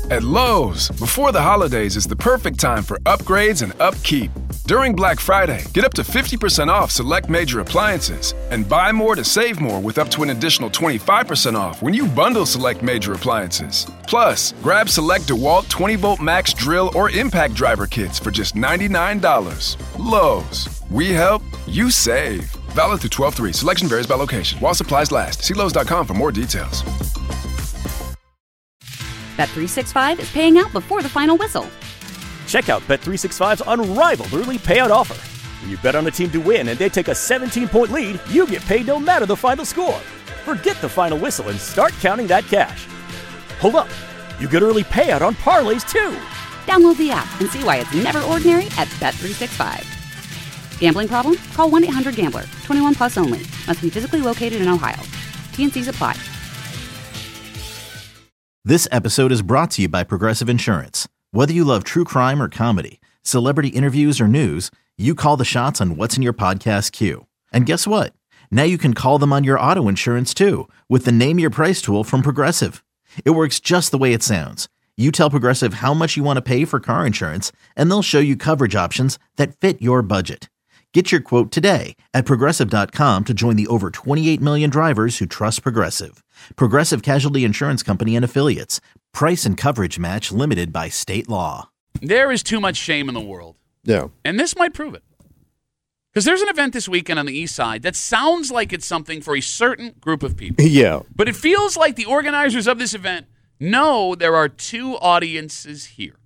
At Lowe's, before the holidays is the perfect time for upgrades and upkeep. During Black Friday, get up to 50% off select major appliances and buy more to save more with up to an additional 25% off when you bundle select major appliances. Plus, grab select DeWalt 20-volt max drill or impact driver kits for just $99. Lowe's. We help, you save. Valid through 12/3. Selection varies by location. While supplies last. See Lowe's.com for more details. Bet365 is paying out before the final whistle. Check out Bet365's unrivaled early payout offer. When you bet on a team to win and they take a 17-point lead, you get paid no matter the final score. Forget the final whistle and start counting that cash. Hold up. You get early payout on parlays, too. Download the app and see why it's never ordinary at Bet365. Gambling problem? Call 1-800-GAMBLER. 21 plus only. Must be physically located in Ohio. T&Cs apply. This episode is brought to you by Progressive Insurance. Whether you love true crime or comedy, celebrity interviews or news, you call the shots on what's in your podcast queue. And guess what? Now you can call them on your auto insurance too with the Name Your Price tool from Progressive. It works just the way it sounds. You tell Progressive how much you want to pay for car insurance, and they'll show you coverage options that fit your budget. Get your quote today at Progressive.com to join the over 28 million drivers who trust Progressive. Progressive Casualty Insurance Company and Affiliates. Price and coverage match limited by state law. There is too much shame in the world. Yeah. And this might prove it. Because there's an event this weekend on the east side that sounds like it's something for a certain group of people. Yeah. But it feels like the organizers of this event know there are two audiences here.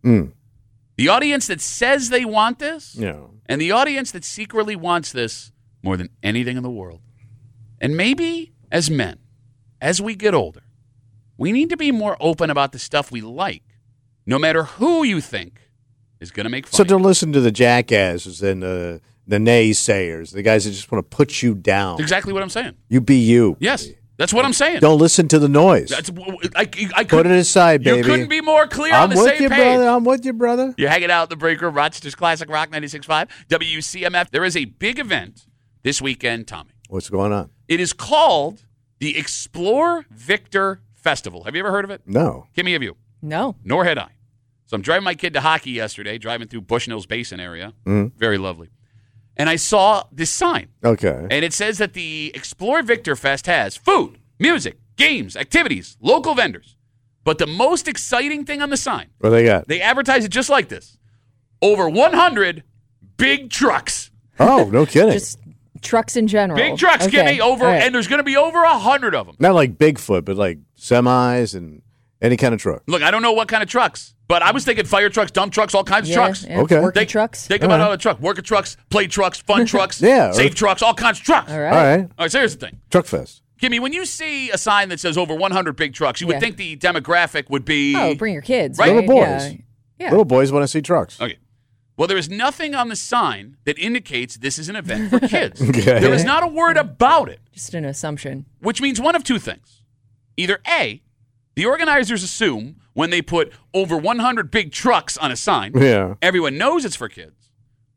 The audience that says they want this, and the audience that secretly wants this more than anything in the world. And maybe as men, as we get older, we need to be more open about the stuff we like, no matter who you think is going to make fun So of you. don't listen to the jackasses and the naysayers, the guys that just want to put you down. That's exactly what I'm saying. You be you. Yes, that's what I'm saying. Don't listen to the noise. I Put it aside, baby. You couldn't be more clear I'm on the with same you, page. brother. I'm with you, brother. You're hanging out in the break room, Rochester's Classic Rock 96.5, WCMF. There is a big event this weekend, Tommy. What's going on? It is called the Explore Victor Festival. Have you ever heard of it? No. Kimmy, have you? No. Nor had I. So I'm driving my kid to hockey yesterday, driving through Bushnell's Basin area. Very lovely. And I saw this sign. Okay. And it says that the Explore Victor Fest has food, music, games, activities, local vendors. But the most exciting thing on the sign, What they got? they advertise it just like this. Over 100 big trucks. Oh, no kidding. Just trucks in general. Big trucks, Okay. Kimmy, over, All right. and there's going to be over 100 of them. Not like Bigfoot, but like semis and any kind of truck. Look, I don't know what kind of trucks, but I was thinking fire trucks, dump trucks, all kinds of trucks. Yeah, Okay. Working trucks. Think about all the truck. Worker trucks, play trucks, fun trucks, Yeah, safe trucks, all kinds of trucks. All right. All right. All right, so here's the thing. Truck Fest. Kimmy, when you see a sign that says over 100 big trucks, you would Yeah. think the demographic would be... Oh, bring your kids. Right. Little boys. Yeah. Yeah. Little boys want to see trucks. Okay. Well, there is nothing on the sign that indicates this is an event for kids. Okay. There is not a word about it, Just an assumption. which means one of two things. Either A, the organizers assume when they put over 100 big trucks on a sign, Yeah. everyone knows it's for kids.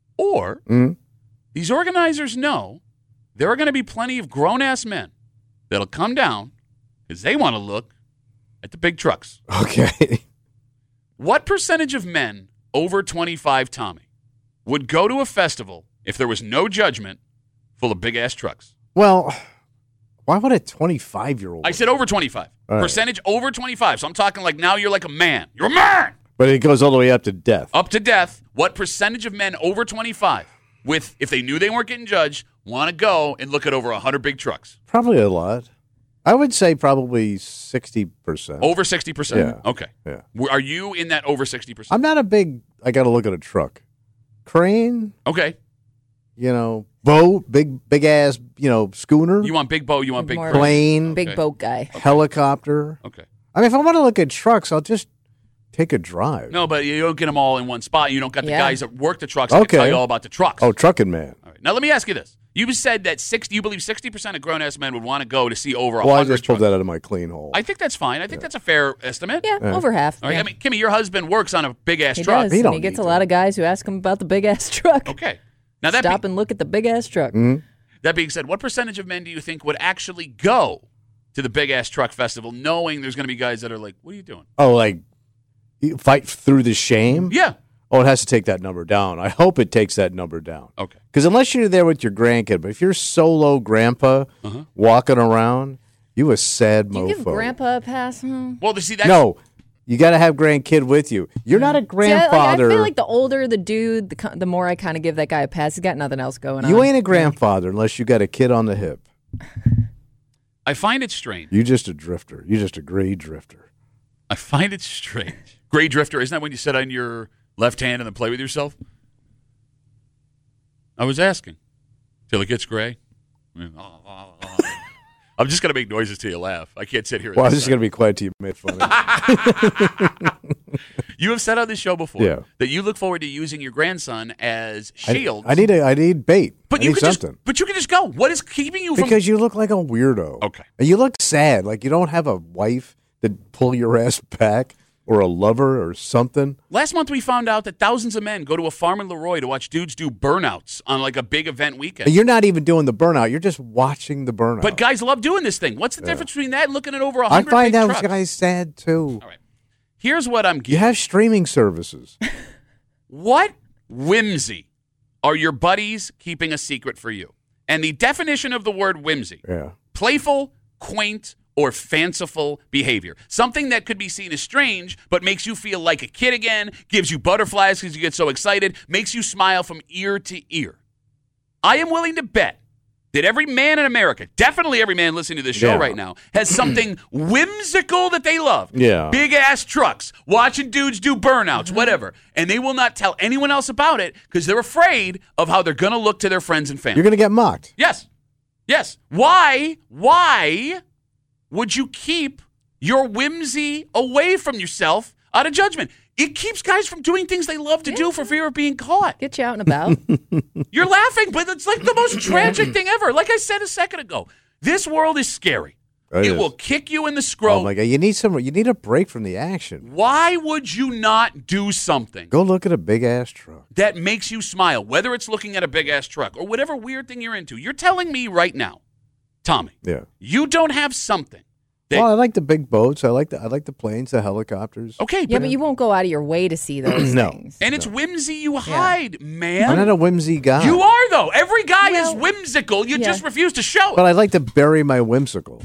Or these organizers know there are going to be plenty of grown-ass men that'll come down because they want to look at the big trucks. Okay. What percentage of men over 25, Tommy, would go to a festival if there was no judgment full of big-ass trucks? Well, why would a 25-year-old? I said over 25. All right. Percentage over 25. So I'm talking like now you're like a man. You're a man! But it goes all the way up to death. Up to death, what percentage of men over 25, with if they knew they weren't getting judged, want to go and look at over 100 big trucks? Probably a lot. I would say probably 60%. Over 60%? Yeah. Okay. Yeah. Are you in that over 60%? I'm not a big, I got to look at a truck. Crane, Okay. boat, big ass, schooner, You want big boat, you want big More crane. plane, Big Okay. boat guy. helicopter. Okay. I mean, if I want to look at trucks, I'll just take a drive. No, but you don't get them all in one spot. You don't got the Yeah. guys that work the trucks that can Okay. tell you all about the trucks. Oh, trucking man. All right. Now, let me ask you this. You said that you believe 60% of grown-ass men would want to go to see over 100 Well, I just pulled trucks. that out of my clean hole. I think that's fine. I think that's a fair estimate. Yeah, over half. All right. Yeah. I mean, Kimmy, your husband works on a big-ass he truck. does. He And don't he gets need a to. lot of guys who ask him about the big ass truck. Okay. Now, that, Stop and look at the big ass truck. that being said, what percentage of men do you think would actually go to the big-ass truck festival knowing there's going to be guys that are like, what are you doing? Oh, like, You fight through the shame? Yeah. Oh, it has to take that number down. I hope it takes that number down. Okay. Because unless you're there with your grandkid, but if you're solo grandpa walking around, you a sad mofo. You give Grandpa a pass? Huh? Well, see, that's No, you got to have grandkid with you. You're not a grandfather. I feel like the older the dude, the more I kind of give that guy a pass. He's got nothing else going on. You ain't a grandfather unless you got a kid on the hip. I find it strange. You just a drifter. You just a gray drifter. I find it strange. Gray drifter, isn't that when you sit on your left hand and then play with yourself? I was asking. Till it gets gray? I'm just going to make noises till you laugh. I can't sit here. Well, I was just going to be quiet till you made fun of me. You have said on this show before Yeah. that you look forward to using your grandson as shields. I need bait. But I you need could something. but you can just go. What is keeping you from? Because you look like a weirdo. Okay. And you look sad. Like you don't have a wife that pull your ass back or a lover or something. Last month we found out that thousands of men go to a farm in Leroy to watch dudes do burnouts on like a big event weekend. And you're not even doing the burnout. You're just watching the burnout. But guys love doing this thing. What's the difference between that and looking at over I 100 find big those trucks? guys sad too. All right. Here's what I'm You getting. have streaming services. What whimsy are your buddies keeping a secret for you? And the definition of the word whimsy: Yeah. playful, quaint, or fanciful behavior. Something that could be seen as strange, but makes you feel like a kid again, gives you butterflies because you get so excited, makes you smile from ear to ear. I am willing to bet that every man in America, definitely every man listening to this show Yeah. right now, has something whimsical that they love. Yeah. Big ass trucks, watching dudes do burnouts, whatever. And they will not tell anyone else about it because they're afraid of how they're going to look to their friends and family. You're going to get mocked. Yes. Yes. Why would you keep your whimsy away from yourself out of judgment? It keeps guys from doing things they love to do for fear of being caught. Get you out and about. You're laughing, but it's like the most tragic thing ever. Like I said a second ago, this world is scary. It will kick you in the scrotum. Oh my God! You need a break from the action. Why would you not do something Go look at a big ass truck. that makes you smile, whether it's looking at a big ass truck or whatever weird thing you're into? You're telling me right now, Tommy, Yeah. you don't have something that Well, I like the big boats. I like the planes, the helicopters. okay, Yeah, but you won't go out of your way to see those No. things. and it's whimsy you hide, I'm man. not a whimsy guy. You are though. Every guy is Well, whimsical. You yeah. just refuse to show But it. I like to bury my whimsical.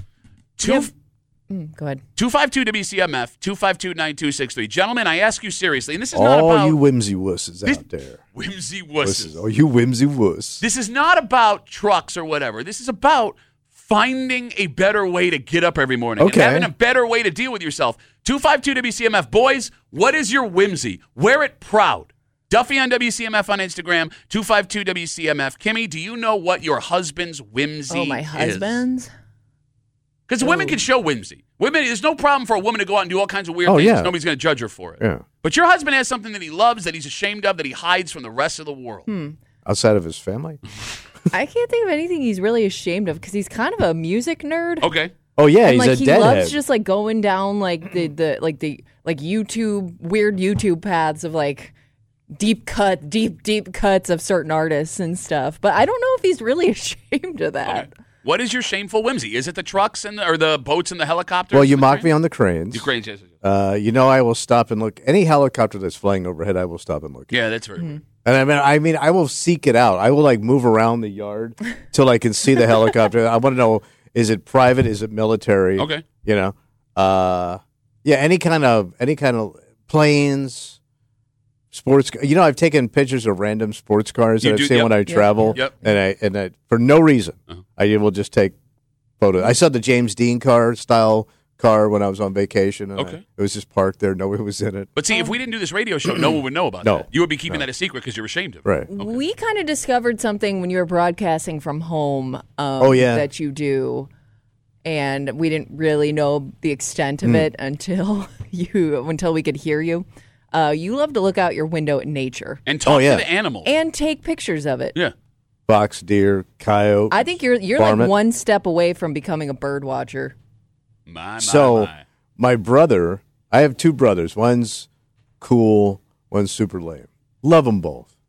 Go ahead. 252 WCMF 252-9263. Gentlemen, I ask you seriously, and this is not All about you whimsy wusses This- out there. whimsy wusses. Oh, you whimsy wuss. This is not about trucks or whatever. This is about finding a better way to get up every morning Okay. and having a better way to deal with yourself. 252 WCMF. Boys, what is your whimsy? Wear it proud. Duffy on WCMF on Instagram, 252 WCMF. Kimmy, do you know what your husband's whimsy is? Oh, my husband's? Because women can show whimsy. Women, there's no problem for a woman to go out and do all kinds of weird Oh, things. yeah. Nobody's going to judge her for it. Yeah. But your husband has something that he loves, that he's ashamed of, that he hides from the rest of the world. Outside of his family. I can't think of anything he's really ashamed of because he's kind of a music nerd. Okay. Oh yeah, And he's like a he deadhead. loves just like going down like the YouTube weird YouTube paths of like deep cuts of certain artists and stuff. But I don't know if he's really ashamed of that. Okay. What is your shameful whimsy? Is it the trucks or the boats and the helicopters? Well, you and the mock trains? me on the cranes. The cranes, yes. I will stop and look. Any helicopter that's flying overhead, I will stop and look. Yeah, that's very weird. And I mean, I will seek it out. I will like move around the yard till I can see the helicopter. I want to know: is it private? Is it military? Okay. You know, yeah, any kind of planes, sports. You know, I've taken pictures of random sports cars You that do, I've seen yep. when I travel, Yep. and I for no reason, I will just take photos. I saw the James Dean style car when I was on vacation. And Okay. it was just parked there. Nobody was in it. But see, if we didn't do this radio show, no one would know about No. that. You would be keeping that a secret because you're ashamed of it. Right. We kind of discovered something when you were broadcasting from home. Yeah. That you do, and we didn't really know the extent of it until we could hear you. You love to look out your window at nature And talk yeah. to the animals. and take pictures of it. yeah. Fox, deer, coyote. I think you're Varmint. like one step away from becoming a bird watcher. My. So my brother, I have two brothers. One's cool, one's super lame. Love them both.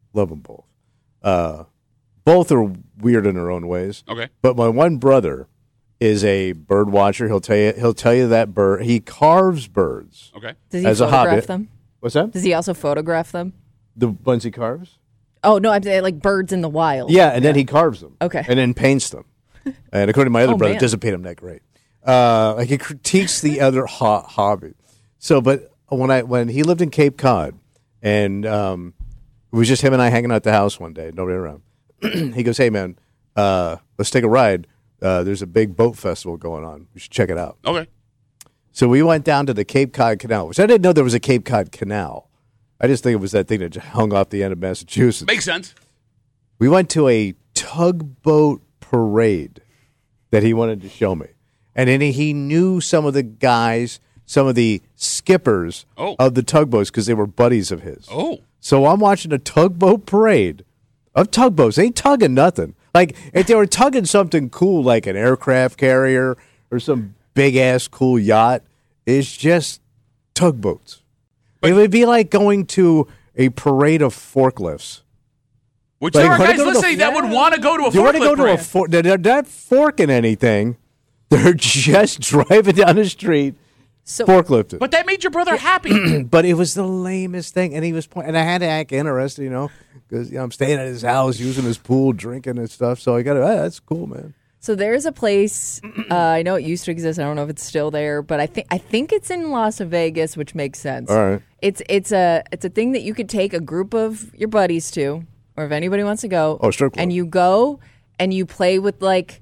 Both are weird in their own ways. Okay. But my one brother is a bird watcher. He'll tell you that bird. He carves birds. Okay. Does he As a photograph hobby. them? What's that? Does he also photograph them? The ones he carves? Oh, no, I'm saying like birds in the wild. Yeah, and then he carves them. Okay. And then paints them. And according to my other brother, man. doesn't paint them that great. Like he critiques the other hobby. So, but when he lived in Cape Cod, and it was just him and I hanging out at the house one day, nobody around. He goes, "Hey man, let's take a ride. There's a big boat festival going on. We should check it out." Okay. So we went down to the Cape Cod Canal, which I didn't know there was a Cape Cod Canal. I just think it was that thing that hung off the end of Massachusetts. Makes sense. We went to a tugboat parade that he wanted to show me. And then he knew some of the guys, some of the skippers of the tugboats because they were buddies of his. Oh. So I'm watching a tugboat parade of tugboats. They ain't tugging nothing. Like, if they were tugging something cool like an aircraft carrier or some big-ass cool yacht, it's just tugboats. It would be like going to a parade of forklifts. Which Like, there are wanna guys go to the- listening that would want to go to a You want to forklift go to a parade. fork? They're not forking anything. They're just driving down the street, forklifting. But that made your brother happy. But it was the lamest thing, and he was and I had to act interested, because I'm staying at his house, using his pool, drinking and stuff. So I got to, that's cool, man. So there's a place I know it used to exist. I don't know if it's still there, but I think it's in Las Vegas, which makes sense. All right. It's a thing that you could take a group of your buddies to, or if anybody wants to go. Oh, strip club. And you go and you play with like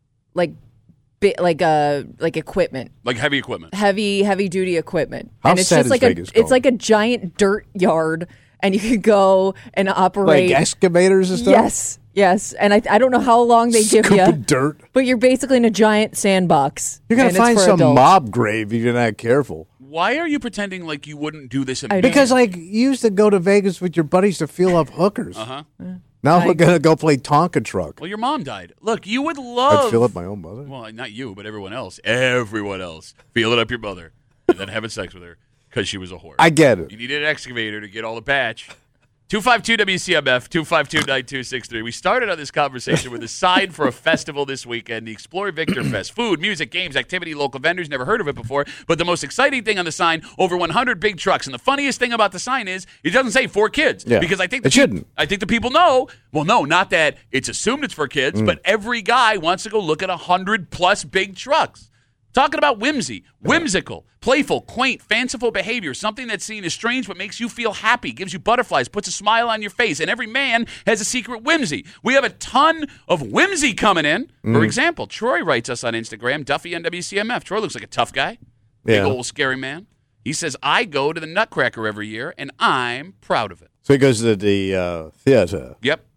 equipment, Like heavy equipment. heavy duty equipment. How and it's sad just is like Vegas it's going? like a giant dirt yard, and you could go and operate Like excavators and stuff? Yes, and I don't know how long they give Scoop you, of dirt. but you're basically in a giant sandbox. You're going and to it's find for some adults. mob grave if you're not careful. Why are you pretending like you wouldn't do this in I know. Because, you used to go to Vegas with your buddies to feel up hookers. Uh-huh. Now we're going to go play Tonka truck. Well, your mom died. Look, you would love... I'd fill up my own mother. Well, not you, but everyone else. Everyone else. Feeling up your mother. And then having sex with her because she was a whore. I get it. You needed an excavator to get all the batch. 252-WCMF, 252-9263. We started on this conversation with a sign for a festival this weekend, the Explore Victor Fest. Food, music, games, activity, local vendors. Never heard of it before. But the most exciting thing on the sign, over 100 big trucks. And the funniest thing about the sign is it doesn't say for kids. Yeah. Because I think It shouldn't. I think the people know. Well, no, not that it's assumed it's for kids, but every guy wants to go look at 100+ big trucks. Talking about whimsy, whimsical, playful, quaint, fanciful behavior, something that's seen as strange but makes you feel happy, gives you butterflies, puts a smile on your face, and every man has a secret whimsy. We have a ton of whimsy coming in. For example, Troy writes us on Instagram, Duffy on WCMF. Troy looks like a tough guy, big old scary man. He says, I go to the Nutcracker every year, and I'm proud of it. So he goes to the theater. Yep.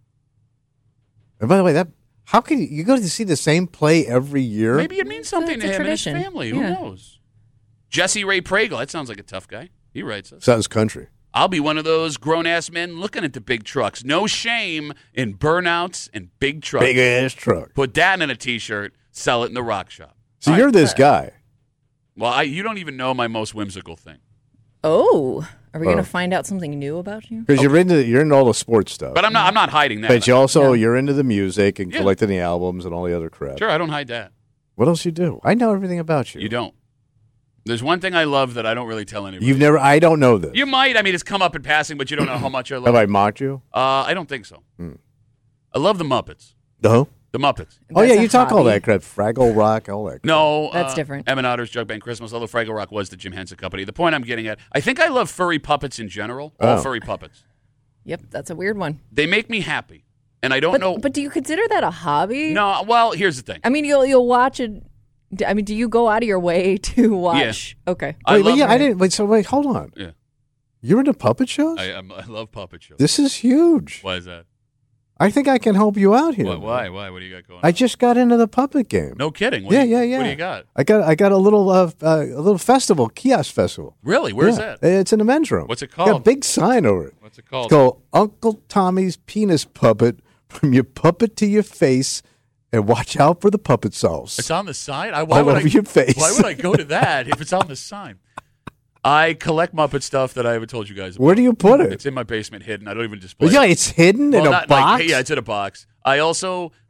And by the way, how can you go to see the same play every year? Maybe it means something It's to a him tradition. and his family. Yeah. Who knows? Jesse Ray Pragle. That sounds like a tough guy. He writes us. Sounds country. I'll be one of those grown-ass men looking at the big trucks. No shame in burnouts and big trucks. Big ass truck. Put that in a T-shirt, sell it in the rock shop. So you're this guy. Well, you don't even know my most whimsical thing. Oh, are we going to find out something new about you? Because you're into all the sports stuff. But I'm not hiding that. But you're into the music and Yeah. collecting the albums and all the other crap. Sure, I don't hide that. What else you do? I know everything about you. You don't. There's one thing I love that I don't really tell anybody. I don't know this. You might. I mean, it's come up in passing, but you don't know how much I love Have I it. mocked you? I don't think so. I love the Muppets. No. The Muppets. Oh, yeah, That's a you talk all hobby. that crap. Fraggle Rock, all that crap. No. That's different. Emin Otter's Jug Band Christmas, although Fraggle Rock was the Jim Henson Company. The point I'm getting at, I think I love furry puppets in general. All Oh. furry puppets. Yep, that's a weird one. They make me happy. And I don't know. But do you consider that a hobby? No, well, here's the thing. I mean, you'll watch it. I mean, do you go out of your way to watch? Okay. I Wait, love I didn't. Wait, hold on. Yeah. You're into puppet shows? I love puppet shows. This is huge. Why is that? I think I can help you out here. Why? What do you got going on? I just got into the puppet game. No kidding. Yeah. What do you got? I got a little festival, kiosk festival. Really? Where's Yeah. that? It's in the men's room. What's it Got a called? big sign over it. What's it called? It's called Uncle Tommy's Penis Puppet. From your puppet to your face, and watch out for the puppet sauce. It's on the sign? All over your face. Why would I go to that if it's on the sign? I collect Muppet stuff that I haven't told you guys about. Where do you put it? It's in my basement hidden. I don't even display Yeah, it. it's hidden in a not box. yeah, it's in a box. I also, like,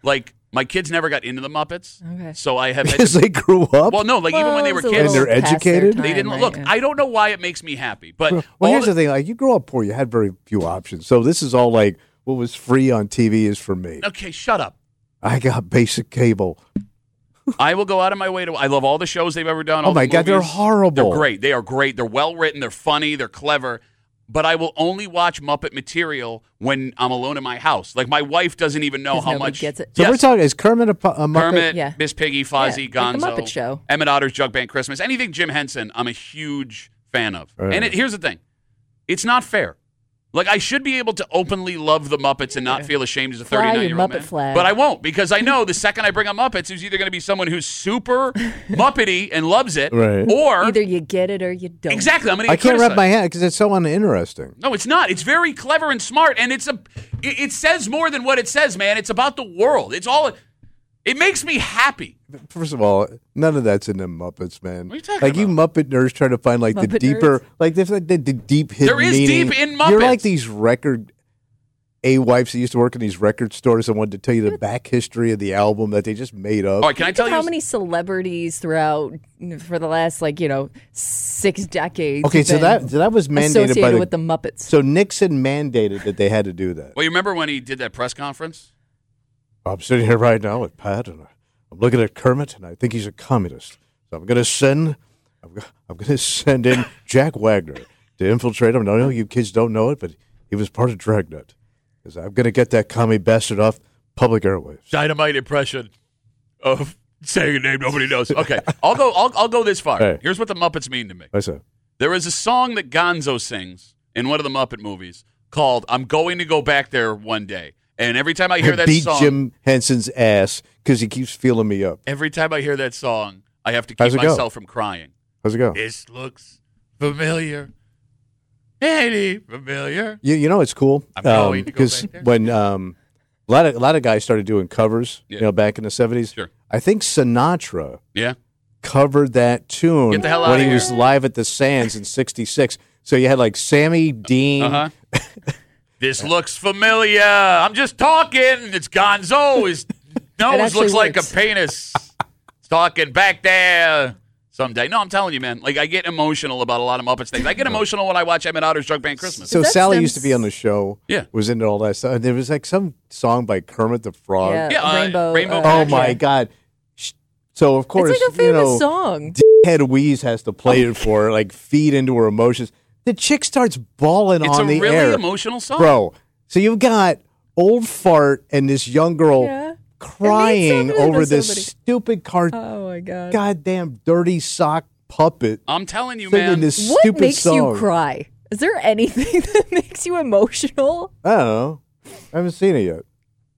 My kids never got into the Muppets. Okay. So I have Because they grew up. Well, no, like even when they were it's a kids, And they're little past their educated? time, they didn't right, look. yeah. I don't know why it makes me happy, but Well, all here's the thing. Like, you grow up poor. You had very few options. So this is all like what was free on TV is for me. Okay, shut up. I got basic cable. I will go out of my way to. I love all the shows they've ever done. Oh all my the God, they're movies. horrible. They're great. They are great. They're well written. They're funny. They're clever. But I will only watch Muppet material when I'm alone in my house. Like my wife doesn't even know 'Cause how nobody much. gets it. So Yes. we're talking, is Kermit a Muppet? Kermit, Yeah. Miss Piggy, Fozzie, Yeah, like Gonzo, the Muppet Show. Emmett Otter's Jug Band Christmas, anything Jim Henson, I'm a huge fan of. Right. And here's the thing, it's not fair. Like I should be able to openly love the Muppets and not feel ashamed as a Fly your 39-year-old Muppet man. flag. But I won't because I know the second I bring up Muppets, there's either going to be someone who's super Muppety and loves it, Right. or Either you get it or you don't. exactly. I'm going to I can't wrap criticized. my hand because it's so uninteresting. No, it's not. It's very clever and smart, and it says more than what it says, man. It's about the world. It's all. It makes me happy. First of all, none of that's in them Muppets, man. What are you talking like you Muppet nerds trying to find like the Muppet deeper, nerds? like there's like the deep hidden There is meaning. deep in You're Muppets. like these record wives that used to work in these record stores and wanted to tell you the back history of the album that they just made up. All right, can I tell you How many celebrities throughout for the last 6 decades? Okay, have so been that was mandated associated by the, with the Muppets. So Nixon mandated that they had to do that. Well, you remember when he did that press conference? I'm sitting here right now with Pat, and I'm looking at Kermit, and I think he's a communist. So I'm going to send in Jack Wagner to infiltrate him. I know you kids don't know it, but he was part of Dragnet. Because I'm going to get that commie bastard off public airwaves. Dynamite impression of saying a name nobody knows. Okay, I'll go this far. Hey. Here's what the Muppets mean to me. I said, There is a song that Gonzo sings in one of the Muppet movies called "I'm Going to Go Back There One Day." And every time I hear that beat song, Jim Henson's ass because he keeps feeling me up. every time I hear that song, I have to How's keep it go? myself from crying. How's it go? This looks familiar. Ain't he familiar? You know it's cool I'm going to go because back there. when a lot of guys started doing covers, Yeah. back in the 70s. Sure. I think Sinatra Yeah. covered that tune Get the hell when outta he here. was live at the Sands in '66. So you had like Sammy Dean. Uh huh. This looks familiar. I'm just talking. It's Gonzo. His nose actually looks like a works. penis. It's talking back there someday. No, I'm telling you, man. Like, I get emotional about a lot of Muppets things. I get emotional when I watch Emmett Otter's Jug Band Christmas. So That Sally stems- used to be on the show. Yeah. Was into all that stuff. And there was like some song by Kermit the Frog. Yeah, Rainbow. Rainbow Oh Connection. my God. So of course, It's like a famous song. Head Wheeze has to play it for her, like feed into her emotions. The chick starts bawling It's on a the really air. emotional song. Bro, so you've got old fart and this young girl Yeah. crying It means something over to this somebody. stupid Oh my god. goddamn dirty sock puppet I'm telling you, singing man. this What stupid makes song. you cry? Is there anything that makes you emotional? I don't know. I haven't seen it yet.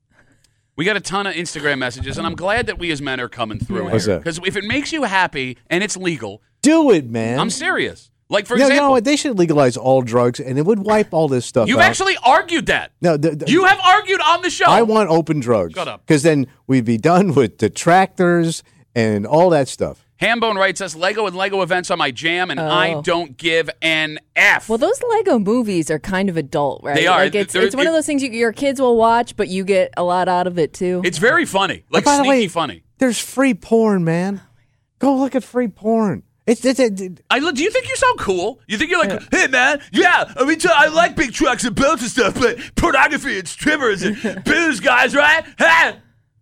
We got a ton of Instagram messages, and I'm glad that we as men are coming through What's here. that? Because if it makes you happy and it's legal, Do it, man. I'm serious. Like, for You example, know what? They should legalize all drugs, and it would wipe all this stuff you've out. actually argued that. No, You have argued on the show. I want open drugs. Shut up. Because then we'd be done with detractors and all that stuff. Hambone writes us, Lego and Lego events are my jam, and I don't give an F. Well, those Lego movies are kind of adult, right? They are. Like it's They're- one of those things your kids will watch, but you get a lot out of it too. It's very funny. Like, By the sneaky way, funny. There's free porn, man. Go look at free porn. Do you think you sound cool? You think you're like, hey, man, yeah, I mean, I like big trucks and boats and stuff, but pornography and strippers and booze guys, right? Hey,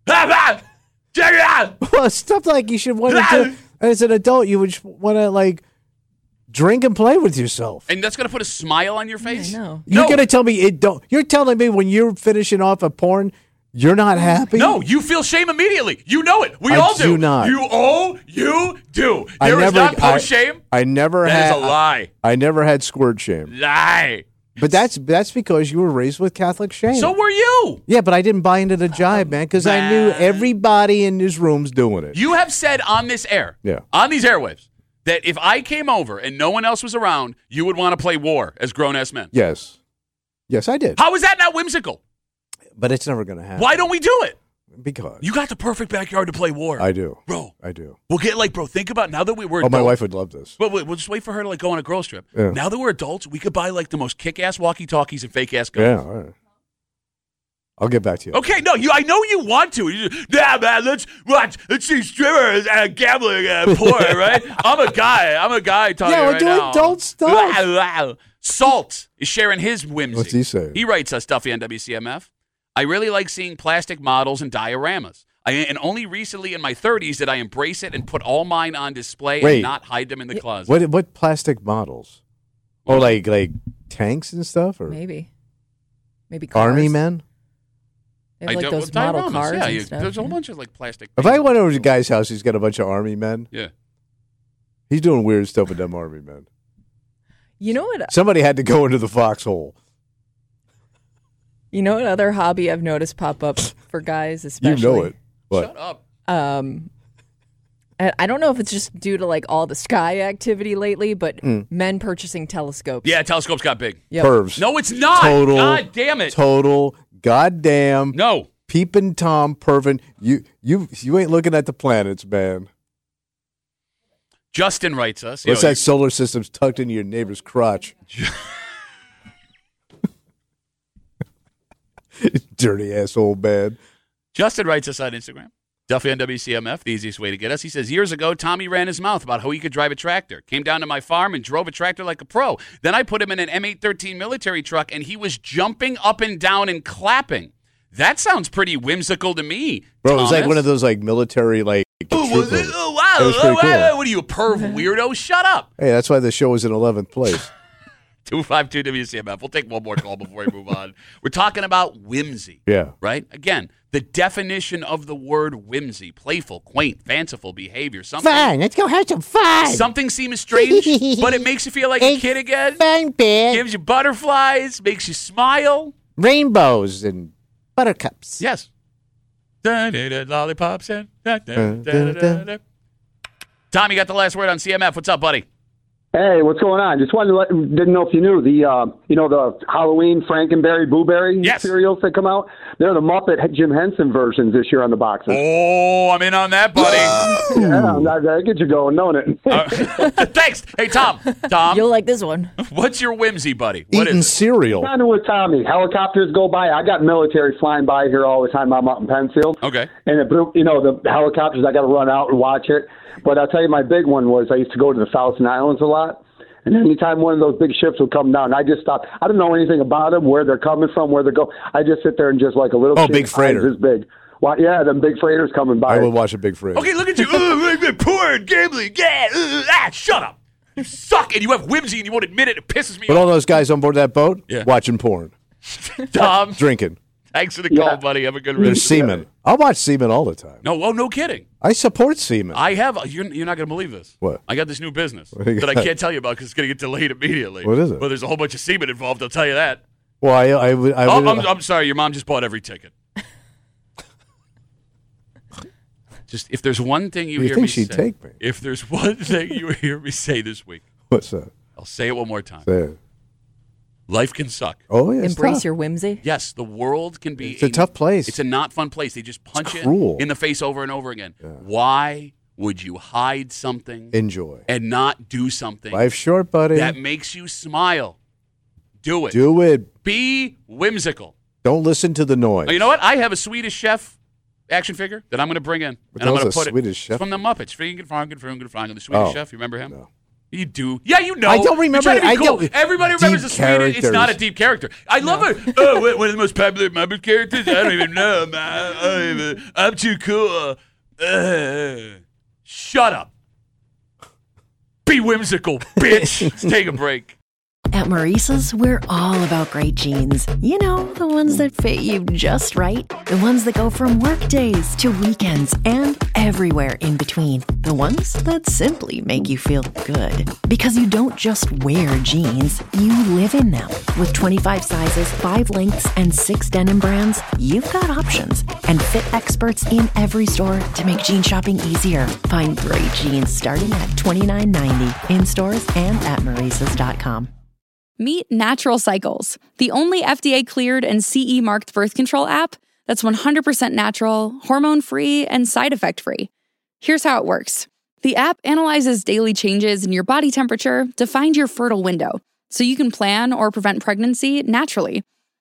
check it out. Well, stuff like you should want to do. As an adult, you would want to, like, drink and play with yourself. And that's going to put a smile on your face? I know. You're No. going to tell me it don't. You're telling me when you're finishing off a porn, you're not happy? No, you feel shame immediately. You know it. We I all do. do not. You do. I There is never- not post-shame. I never That had. is a lie. I never had squirt shame. Lie. But that's because you were raised with Catholic shame. So were you. Yeah, but I didn't buy into the jive, man, because I knew man. everybody in this room's doing it. You have said on this air, Yeah. on these airwaves, that if I came over and no one else was around, you would want to play war as grown-ass men. Yes. Yes, I did. How is that not whimsical? But it's never going to happen. Why don't we do it? Because You got the perfect backyard to play war. I do. Bro, I do. we'll get bro, think about now that we're Oh, my adults- wife would love this. But we'll just wait for her to go on a girls trip. Yeah. Now that we're adults, we could buy the most kick-ass walkie-talkies and fake-ass Yeah. guns. All right. I'll get back to you. Okay, no, I know you want to. Yeah, man, let's see strippers and gambling and porn, right? I'm a guy talking right now. Yeah, we're doing adult stuff. Salt is sharing his whimsy. What's he saying? He writes us, Duffy on WCMF. I really like seeing plastic models and dioramas. And only recently in my 30s did I embrace it and put all mine on display and not hide them in the closet. What plastic models? Oh, like tanks and stuff? Or Maybe cars. Army men? They have those model cars and stuff. There's a whole bunch of plastic. If I went over to a guy's house, he's got a bunch of Army men. Yeah. He's doing weird stuff with them Army men. You know what? Somebody had to go into the foxhole. You know what other hobby I've noticed pop up for guys, especially? You know it. What? Shut up. I don't know if it's just due to all the sky activity lately, but men purchasing telescopes. Yeah, telescopes got big. Yep. Pervs. No, it's not. Total. God damn it. Total. Goddamn. No. Peeping Tom Pervin. You ain't looking at the planets, man. Justin writes us. What's that solar system's tucked into your neighbor's crotch? Dirty asshole, man. Justin writes us on Instagram. Duffy on WCMF, the easiest way to get us. He says, years ago, Tommy ran his mouth about how he could drive a tractor. Came down to my farm and drove a tractor like a pro. Then I put him in an M813 military truck, and he was jumping up and down and clapping. That sounds pretty whimsical to me, Bro, Thomas. it was like one of those military wow. That was pretty cool. What are you, a perv weirdo? Shut up. Hey, that's why the show was in 11th place. 252 WCMF. We'll take one more call before we move on. We're talking about whimsy. Yeah. Right? Again, the definition of the word whimsy: playful, quaint, fanciful behavior. Fun. Let's go have some fun. Something seems strange, but it makes you feel like a kid again. Fun, bit. Gives you butterflies, makes you smile. Rainbows and buttercups. Yes. Lollipops and Tom, you got the last word on CMF. What's up, buddy? Hey, what's going on? Just wanted to didn't know if you knew the the Halloween Frankenberry Blueberry cereals that come out. They're the Muppet Jim Henson versions this year on the boxes. Oh, I'm in on that, buddy. Yeah, that gets you going, don't it? Thanks. Hey, Tom. You'll like this one. What's your whimsy, buddy? What Eating is it? cereal. Kind of with Tommy. Helicopters go by. I got military flying by here all the time. I'm up in Penfield. Okay. And the helicopters, I got to run out and watch it. But I'll tell you, my big one was I used to go to the Thousand Islands a lot. And anytime one of those big ships would come down, I just stopped. I don't know anything about them, where they're coming from, where they're going. I just sit there and just like a little kid, big freighter. This big. Well, yeah, them big freighters coming by. I will watch a big freighter. Okay, look at you. Porn, gambling. Yeah. Shut up. You suck, and you have whimsy, and you won't admit it. It pisses me But off. all those guys on board that boat, watching porn. Tom, drinking. thanks for the call, buddy. Have a good They're rest. seamen. I'll watch semen all the time. No kidding. I support semen. I have. You're not going to believe this. What? I got this new business do you that I got? can't tell you about because it's going to get delayed immediately. What is it? Well, there's a whole bunch of semen involved. I'll tell you that. Well, I would. I'm sorry. Your mom just bought every ticket. Just if there's one thing you hear think me she'd say, take me? if there's one thing you hear me say this week, What's that? I'll say it one more time. Say it. Life can suck. Oh, yeah. it's Embrace tough. your whimsy. Yes, the world can be. It's a tough place. It's a not fun place. They just punch it cruel. in the face over and over again. Yeah. Why would you hide something Enjoy. and not do something Life's short, buddy. that makes you smile? Do it. Do it. Be whimsical. Don't listen to the noise. Oh, you know what? I have a Swedish Chef action figure that I'm going to bring in. But and I'm that going was to a put Swedish Chef? It's from the Muppets. The Swedish Chef. You remember him? No. You do. Yeah, you know. I don't remember. You're trying to be cool. don't. Everybody remembers the Deep Swedish. It's not a characters. deep character. I love it. Oh, one of the most popular Muppet characters? I don't even know, man. I'm too cool. Shut up. Be whimsical, bitch. Let's take a break. At Maurice's, we're all about great jeans. You know, the ones that fit you just right. The ones that go from work days to weekends and everywhere in between. The ones that simply make you feel good. Because you don't just wear jeans, you live in them. With 25 sizes, 5 lengths, and 6 denim brands, you've got options. And fit experts in every store to make jean shopping easier. Find great jeans starting at $29.90 in stores and at Maurice's.com. Meet Natural Cycles, the only FDA-cleared and CE-marked birth control app that's 100% natural, hormone-free, and side effect-free. Here's how it works. The app analyzes daily changes in your body temperature to find your fertile window, so you can plan or prevent pregnancy naturally.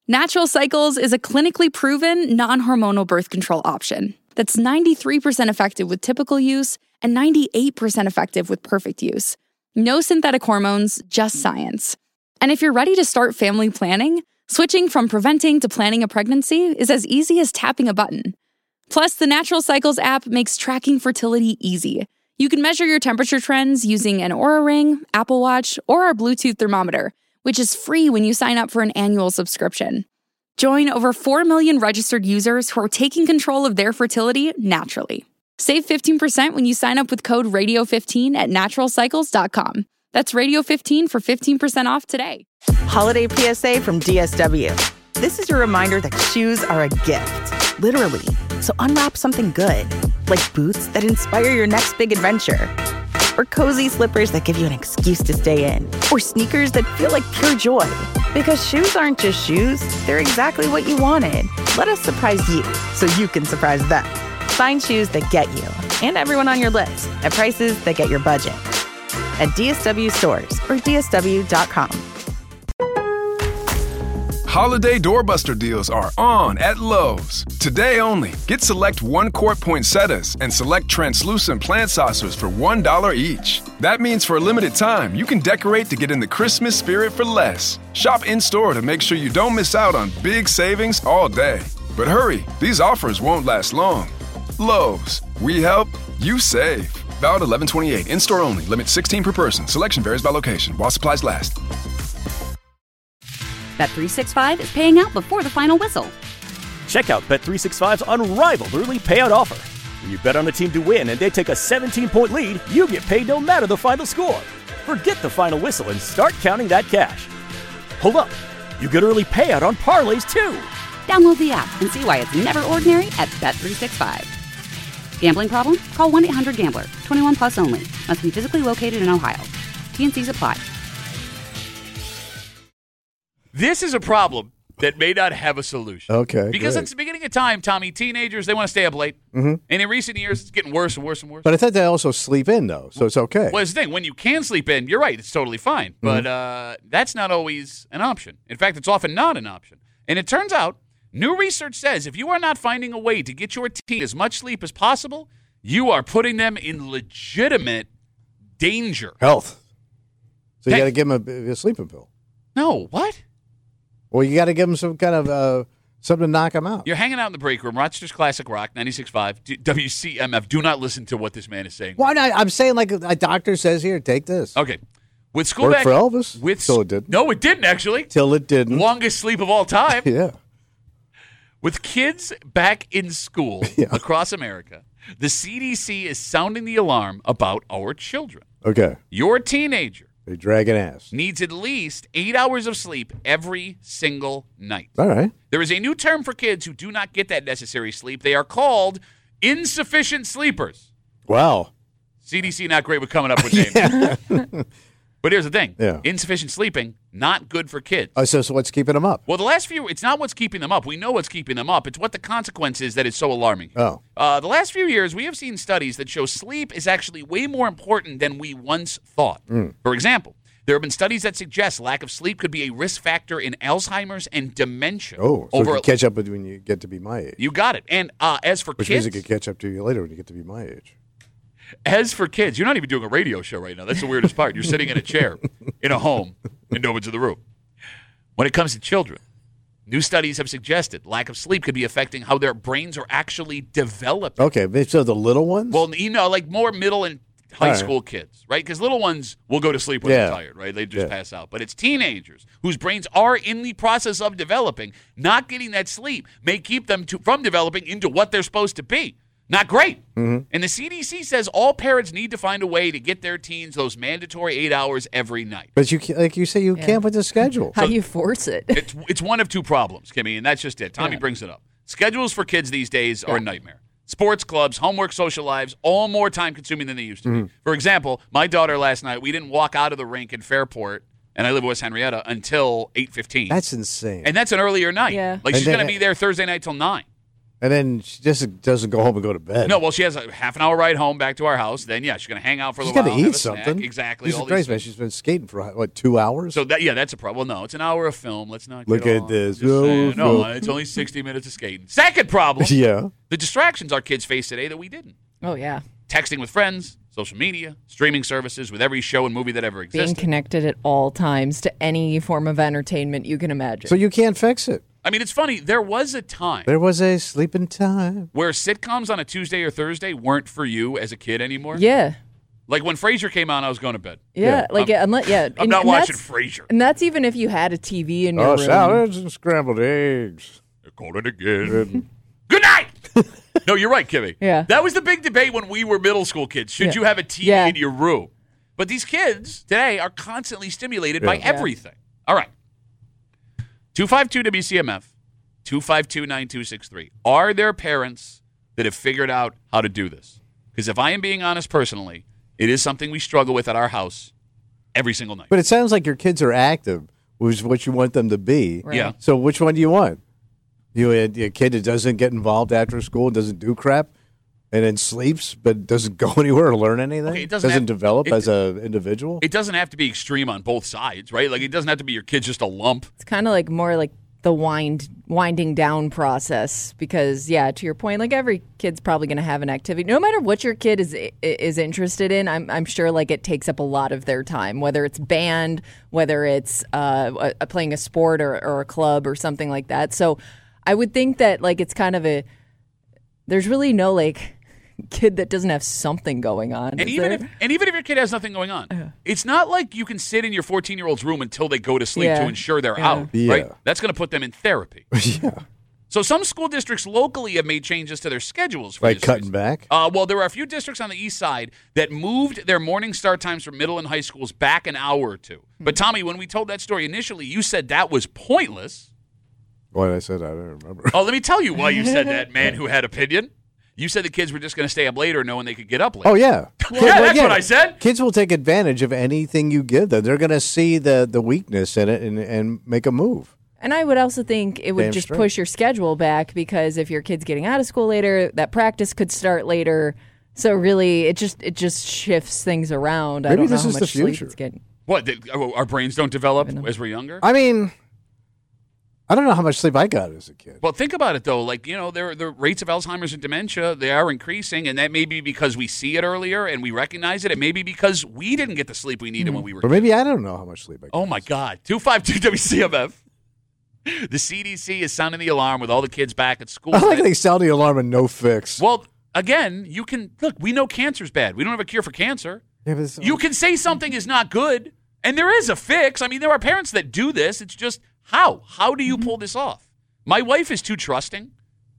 Natural Cycles is a clinically proven, non-hormonal birth control option that's 93% effective with typical use and 98% effective with perfect use. No synthetic hormones, just science. And if you're ready to start family planning, switching from preventing to planning a pregnancy is as easy as tapping a button. Plus, the Natural Cycles app makes tracking fertility easy. You can measure your temperature trends using an Oura Ring, Apple Watch, or our Bluetooth thermometer, which is free when you sign up for an annual subscription. Join over 4 million registered users who are taking control of their fertility naturally. Save 15% when you sign up with code RADIO15 at naturalcycles.com. That's Radio15 for 15% off today. Holiday PSA from DSW. This is your reminder that shoes are a gift, literally. So unwrap something good, like boots that inspire your next big adventure, or cozy slippers that give you an excuse to stay in, or sneakers that feel like pure joy. Because shoes aren't just shoes, they're exactly what you wanted. Let us surprise you so you can surprise them. Find shoes that get you and everyone on your list at prices that get your budget. At DSW stores or DSW.com. Holiday doorbuster deals are on at Lowe's. Today only, get select 1-quart poinsettias and select translucent plant saucers for $1 each. That means for a limited time, you can decorate to get in the Christmas spirit for less. Shop in-store to make sure you don't miss out on big savings all day. But hurry, these offers won't last long. Lowe's, we help, you save. Valid 11/28, in-store only, limit 16 per person. Selection varies by location while supplies last. Bet365 is paying out before the final whistle. Check out Bet365's unrivaled early payout offer. When you bet on a team to win and they take a 17-point lead, you get paid no matter the final score. Forget the final whistle and start counting that cash. Hold up, you get early payout on parlays too. Download the app and see why it's never ordinary at Bet365. Gambling problem? Call 1-800-GAMBLER. 21 plus only. Must be physically located in Ohio. T&Cs apply. This is a problem that may not have a solution. Okay, because great. it's the beginning of time, Tommy. Teenagers, they want to stay up late. Mm-hmm. And in recent years, it's getting worse and worse and worse. But I thought they also sleep in, though, so it's okay. Well, it's the thing. When you can sleep in, you're right. It's totally fine. But that's not always an option. In fact, it's often not an option. And it turns out, new research says if you are not finding a way to get your teen as much sleep as possible, you are putting them in legitimate danger. Health. So you got to give them a sleeping pill. No, what? Well, you got to give them some kind of something to knock them out. You're hanging out in the break room. Rochester's Classic Rock, 96.5, WCMF. Do not listen to what this man is saying. Why not? I'm saying like a doctor says here, take this. Okay. With school Worked back for Elvis. Till it didn't. No, it didn't, actually. Till it didn't. Longest sleep of all time. Yeah. With kids back in school across America, the CDC is sounding the alarm about our children. Okay. Your teenager They drag an ass. needs at least 8 hours of sleep every single night. All right. There is a new term for kids who do not get that necessary sleep. They are called insufficient sleepers. Wow. CDC not great with coming up with names. But here's the thing. Yeah. Insufficient sleeping, not good for kids. So what's keeping them up? Well, the last few, it's not what's keeping them up. We know what's keeping them up. It's what the consequence is that is so alarming. Oh. The last few years, we have seen studies that show sleep is actually way more important than we once thought. For example, there have been studies that suggest lack of sleep could be a risk factor in Alzheimer's and dementia. Oh, so it can catch up with when you get to be my age. You got it. And as for Which kids, means it could catch up to you later when you get to be my age. as for kids, you're not even doing a radio show right now. That's the weirdest part. You're sitting in a chair in a home and no one's in the room. When it comes to children, new studies have suggested lack of sleep could be affecting how their brains are actually developing. Okay, so the little ones? Well, like more middle and high school kids, right? Because little ones will go to sleep when they're tired, right? They just pass out. But it's teenagers whose brains are in the process of developing. Not getting that sleep may keep them from developing into what they're supposed to be. Not great. Mm-hmm. And the CDC says all parents need to find a way to get their teens those mandatory 8 hours every night. But you can't, like you say, you can't with the schedule. How do you force it? It's one of two problems, Kimmy, and that's just it. Tommy brings it up. Schedules for kids these days are a nightmare. Sports clubs, homework, social lives, all more time-consuming than they used to be. For example, my daughter last night, we didn't walk out of the rink in Fairport, and I live in West Henrietta, until 8:15. That's insane. And that's an earlier night. Yeah. Like, she's going to be there Thursday night till 9. And then she just doesn't go home and go to bed. No, well, she has a half an hour ride home back to our house. Then, yeah, she's going to hang out for a She's little while. got to have eat a snack. something. Exactly. Jesus all Christ, these man. things. She's been skating for, 2 hours? So, that's a problem. Well, no, it's an hour of film. Let's not Look get at all- this. just saying. No. No, it's only 60 minutes of skating. Second problem. Yeah. The distractions our kids face today that we didn't. Oh, yeah. Texting with friends, social media, streaming services with every show and movie that ever Being existed. connected at all times to any form of entertainment you can imagine. So you can't fix it. I mean, it's funny. There was a time There was a sleeping time. where sitcoms on a Tuesday or Thursday weren't for you as a kid anymore. Yeah. Like when Frasier came on, I was going to bed. Yeah. Like, I'm I'm not watching Frasier. And that's even if you had a TV in your room. Salads and scrambled eggs. They're calling again. Good night! No, you're right, Kimmy. Yeah. That was the big debate when we were middle school kids. Should you have a TV in your room? But these kids today are constantly stimulated by everything. All right. 252-WCMF, 252-9263. Are there parents that have figured out how to do this? Because if I am being honest personally, it is something we struggle with at our house every single night. But it sounds like your kids are active, which is what you want them to be. Right. Yeah. So which one do you want? You had a kid that doesn't get involved after school, doesn't do crap, and then sleeps, but doesn't go anywhere or learn anything? Okay, it doesn't doesn't have- develop it- as an individual? It doesn't have to be extreme on both sides, right? Like, it doesn't have to be your kid's just a lump. It's kind of like more like the winding down process because, yeah, to your point, like every kid's probably going to have an activity. No matter what your kid is interested in, I'm sure like it takes up a lot of their time, whether it's band, whether it's playing a sport or a club or something like that. So I would think that like it's kind of there's really no like kid that doesn't have something going on. And even if your kid has nothing going on, it's not like you can sit in your 14-year-old's room until they go to sleep to ensure they're out, right? That's going to put them in therapy. Yeah. So some school districts locally have made changes to their schedules for Like this cutting reason. back? Well, there are a few districts on the east side that moved their morning start times for middle and high schools back an hour or two. But Tommy, when we told that story initially, you said that was pointless. Why did I say that? I don't remember. Oh, let me tell you why you said that, man who had opinion. You said the kids were just going to stay up later knowing they could get up later. Oh, yeah. Yeah, that's what I said. Kids will take advantage of anything you give them. They're going to see the weakness in it and make a move. And I would also think it would Damn just straight. push your schedule back because if your kid's getting out of school later, that practice could start later. So really, it just shifts things around. I Maybe don't know this how is the much sleep future. it's getting. What? Our brains don't develop as we're younger? I mean, I don't know how much sleep I got as a kid. Well, think about it, though. Like, the rates of Alzheimer's and dementia, they are increasing, and that may be because we see it earlier and we recognize it. It may be because we didn't get the sleep we needed when we were Or maybe I don't know how much sleep I got. Oh, my God. 252-WCMF. The CDC is sounding the alarm with all the kids back at school. I like they sound the alarm and no fix. Well, again, you can – look, we know cancer's bad. We don't have a cure for cancer. Yeah, but it's- You can say something is not good, and there is a fix. I mean, there are parents that do this. It's just how? How do you pull this off? My wife is too trusting.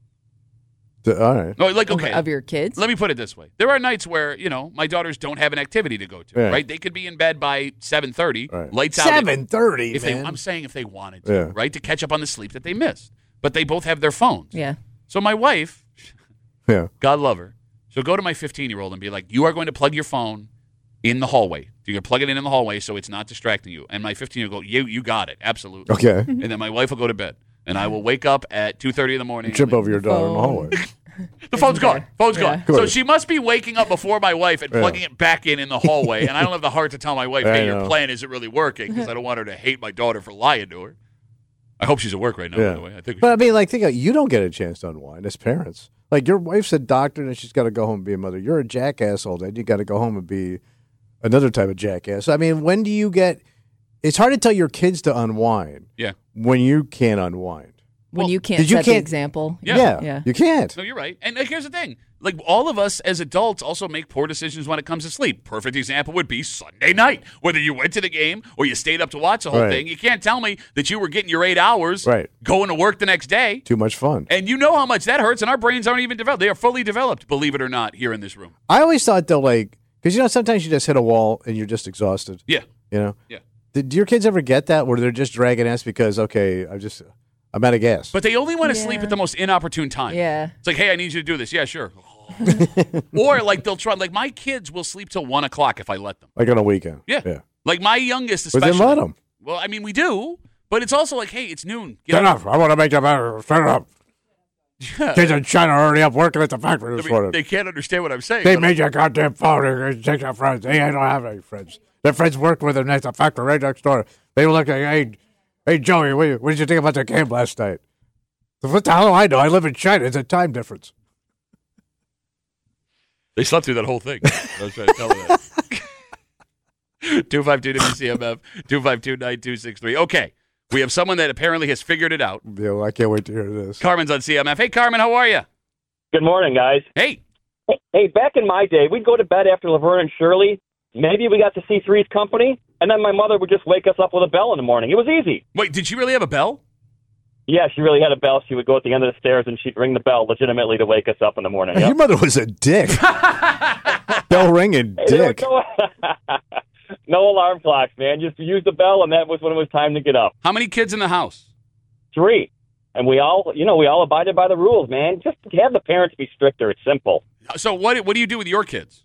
All right. No, like, okay. Of your kids? Let me put it this way. There are nights where, my daughters don't have an activity to go to, Yeah. right? They could be in bed by 7:30, Right. lights out. 7:30, if man. I'm saying if they wanted to, Yeah. right? To catch up on the sleep that they missed. But they both have their phones. Yeah. So my wife, Yeah. God love her, she'll go to my 15-year-old and be like, you are going to plug your phone in the hallway. You're going to plug it in the hallway so it's not distracting you. And my 15-year-old will go, you got it. Absolutely. Okay. And then my wife will go to bed. And I will wake up at 2:30 in the morning. Trip over your daughter in the hallway. The phone's gone. Phone's Yeah. gone. So she must be waking up before my wife and Yeah. plugging it back in the hallway. And I don't have the heart to tell my wife, I hey, your know. plan isn't really working because I don't want her to hate my daughter for lying to her. I hope she's at work right now, by the way. I think. But I mean, like, think of, you don't get a chance to unwind as parents. Like, your wife's a doctor and she's got to go home and be a mother. You're a jackass all day. You got to go home and be another type of jackass. I mean, when do you get? It's hard to tell your kids to unwind. Yeah. When you can't unwind. When Well, you can't Did you set the can't- example. Yeah. You can't. No, you're right. And here's the thing. Like, all of us as adults also make poor decisions when it comes to sleep. Perfect example would be Sunday night. Whether you went to the game or you stayed up to watch the whole Right. thing, you can't tell me that you were getting your 8 hours Right. going to work the next day. Too much fun. And you know how much that hurts, and our brains aren't even developed. They are fully developed, believe it or not, here in this room. I always thought, though, like, because, sometimes you just hit a wall and you're just exhausted. Yeah. Yeah. Did Do your kids ever get that where they're just dragging ass because, okay, I'm out of gas? But they only want to sleep at the most inopportune time. Yeah. It's like, hey, I need you to do this. Yeah, sure. Or, like, they'll try. Like, my kids will sleep till 1 o'clock if I let them. Like on a weekend. Yeah. Like, my youngest But especially. then let them. Well, I mean, we do. But it's also like, hey, it's noon. Get Turn up. up. I want to make it better. Turn up. Kids in China are already up working at the factory this morning. They can't understand what I'm saying. They made your goddamn phone and take your friends. They don't have any friends. Their friends worked with them at the factory right next door. They were like, hey, Joey, what did you think about the game last night? What the hell do I know? I live in China. It's a time difference. They slept through that whole thing. I was trying to tell them that. 252-WCMF, 252-9263. Okay, we have someone that apparently has figured it out. Bill, I can't wait to hear this. Carmen's on CMF. Hey, Carmen, how are you? Good morning, guys. Hey. Hey, back in my day, we'd go to bed after Laverne and Shirley. Maybe we got to see Three's Company, and then my mother would just wake us up with a bell in the morning. It was easy. Wait, did she really have a bell? Yeah, she really had a bell. She would go at the end of the stairs, and she'd ring the bell legitimately to wake us up in the morning. Your mother was a dick. Bell ringing dick. No alarm clocks, man. Just use the bell, and that was when it was time to get up. How many kids in the house? 3. And we all abided by the rules, man. Just have the parents be stricter. It's simple. So what do you do with your kids?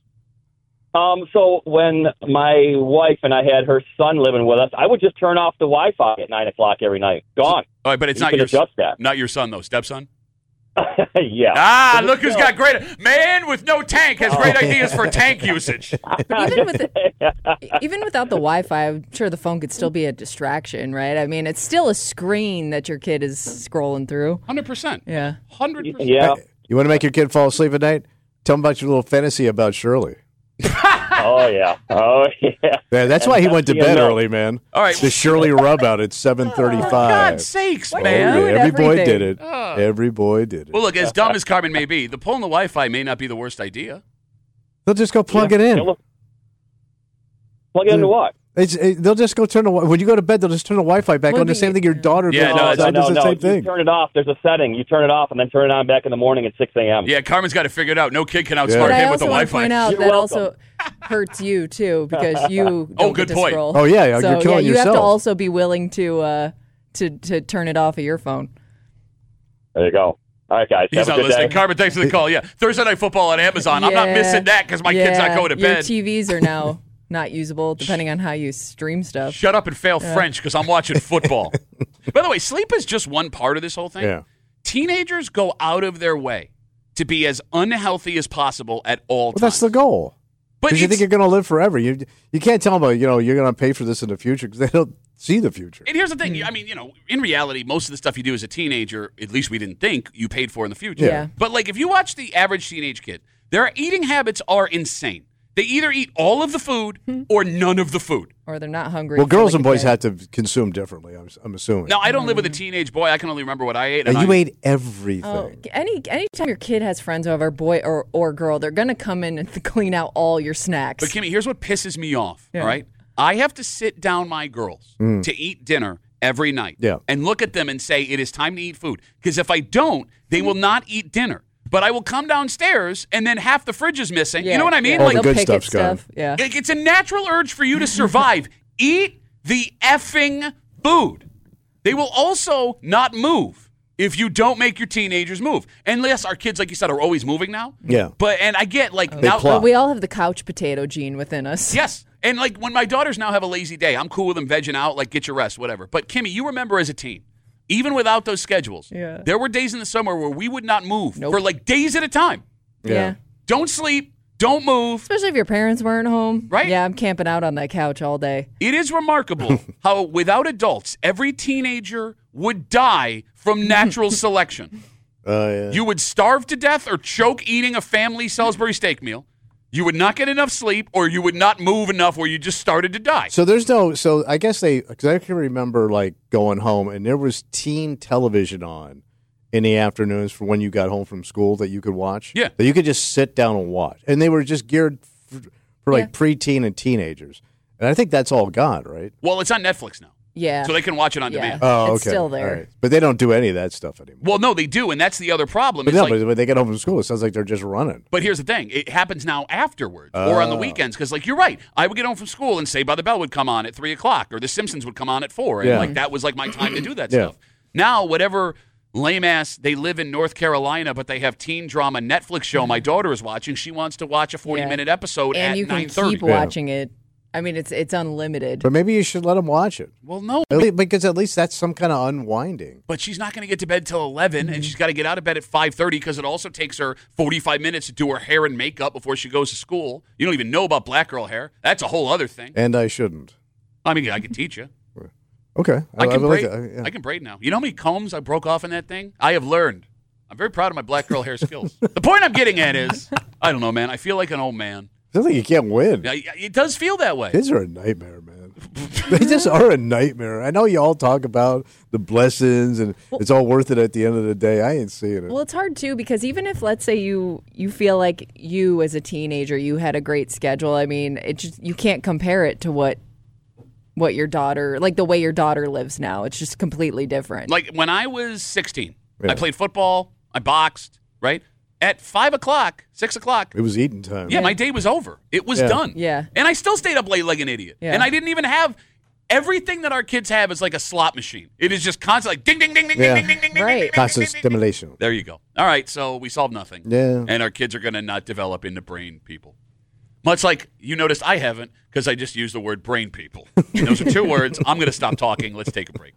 So when my wife and I had her son living with us, I would just turn off the Wi-Fi at 9 o'clock every night. Gone. All right, but it's you not adjust that. Not your son, though. Stepson? Yeah. Ah, look who's got great... Man with no tank has great ideas for tank usage. Even without the Wi-Fi, I'm sure the phone could still be a distraction, right? I mean, it's still a screen that your kid is scrolling through. 100%. Yeah. 100%. Yeah. You want to make your kid fall asleep at night? Tell him about your little fantasy about Shirley. Oh, yeah. Yeah, that's why he went to bed early, man. All right. The Shirley rub out at 7:35. For God's sakes, man. Yeah, every boy everything. did it. Every boy did it. Well, look, as dumb as Carmen may be, the pulling the Wi-Fi may not be the worst idea. They'll just go plug it in. Plug it into what? They'll just go turn the when you go to bed. They'll just turn the Wi-Fi back on. The same thing your daughter does. No. The same thing. You turn it off. There's a setting. You turn it off and then turn it on back in the morning at 6 a.m. Yeah, Carmen's got to figure it out. No kid can outsmart him with the Wi-Fi. Point out You're that welcome. also hurts you too because you don't good get to point. scroll. Oh yeah, so, you're killing you yourself. have to also be willing to turn it off of your phone. There you go. All right, guys. He's have not a good listening. day. Carmen, thanks for the call. Yeah, Thursday Night Football on Amazon. I'm not missing that because my kid's not going to bed. Your TVs are now not usable depending on how you stream stuff. Shut up and fail French because I'm watching football. By the way, sleep is just one part of this whole thing. Yeah. Teenagers go out of their way to be as unhealthy as possible at all times. That's the goal. But Because you think you're going to live forever. You can't tell them, you're going to pay for this in the future because they don't see the future. And here's the thing. I mean, in reality, most of the stuff you do as a teenager, at least we didn't think, you paid for in the future. Yeah. But, like, if you watch the average teenage kid, their eating habits are insane. They either eat all of the food or none of the food. Or they're not hungry. Well, girls and boys have have to consume differently, I'm assuming. Now, I don't live with a teenage boy. I can only remember what I ate. And you ate everything. Oh, anytime your kid has friends over, boy or girl, they're going to come in and clean out all your snacks. But, Kimmy, here's what pisses me off, all right? I have to sit down my girls to eat dinner every night and look at them and say, it is time to eat food. Because if I don't, they will not eat dinner. But I will come downstairs, and then half the fridge is missing. You know what I mean? All Like the good stuff's gone. Yeah. It's a natural urge for you to survive. Eat the effing food. They will also not move if you don't make your teenagers move. Unless our kids, like you said, are always moving now. Yeah. And I get, like, They now. plot. We all have the couch potato gene within us. Yes. And, like, when my daughters now have a lazy day, I'm cool with them vegging out, like, get your rest, whatever. But, Kimmy, you remember as a teen, even without those schedules, there were days in the summer where we would not move for, like, days at a time. Yeah. Don't sleep. Don't move. Especially if your parents weren't home. Right. Yeah, I'm camping out on that couch all day. It is remarkable how, without adults, every teenager would die from natural selection. Yeah. You would starve to death or choke eating a family Salisbury steak meal. You would not get enough sleep, or you would not move enough where you just started to die. So I guess because I can remember like going home and there was teen television on in the afternoons for when you got home from school that you could watch. Yeah. That you could just sit down and watch. And they were just geared for like preteen and teenagers. And I think that's all gone, right? Well, it's on Netflix now. Yeah. So they can watch it on demand. Oh, okay. It's still there. All right. But they don't do any of that stuff anymore. Well, no, they do, and that's the other problem. But It's no, like, but when they get home from school, it sounds like they're just running. but here's the thing. It happens now afterwards or on the weekends because, like, you're right. I would get home from school and Saved by the Bell would come on at 3 o'clock or The Simpsons would come on at 4. And, like, that was, like, my time to do that stuff. Now, whatever lame-ass, they live in North Carolina, but they have teen drama Netflix show my daughter is watching. She wants to watch a 40-minute episode And at you can 9:30. keep watching it I mean, it's unlimited. But maybe you should let them watch it. Well, no. Because at least that's some kind of unwinding. But she's not going to get to bed till 11, and she's got to get out of bed at 5:30 because it also takes her 45 minutes to do her hair and makeup before she goes to school. You don't even know about black girl hair. That's a whole other thing. And I shouldn't. I mean, I can teach you. Okay. I can braid. I can braid now. You know how many combs I broke off in that thing? I have learned. I'm very proud of my black girl hair skills. The point I'm getting at is, I don't know, man. I feel like an old man. I feel like you can't win. It does feel that way. Kids are a nightmare, man. They just are a nightmare. I know you all talk about the blessings and it's all worth it at the end of the day. I ain't seeing it. Well, it's hard, too, because even if, let's say, you feel like you as a teenager, you had a great schedule, I mean, you can't compare it to what your daughter, like the way your daughter lives now. It's just completely different. Like when I was 16, I played football, I boxed, right? At 5 o'clock, 6 o'clock. It was eating time. Yeah, my day was over. It was done. Yeah. And I still stayed up late like an idiot. Yeah. And I didn't even have everything that our kids have is like a slot machine. It is just constantly like ding, ding, ding, ding, ding, ding, ding, ding, right. ding, Constant stimulation. There you go. All right, so we solved nothing. Yeah. And our kids are going to not develop into brain people. Much like you noticed I haven't because I just used the word brain people. And those are two words. I'm going to stop talking. Let's take a break.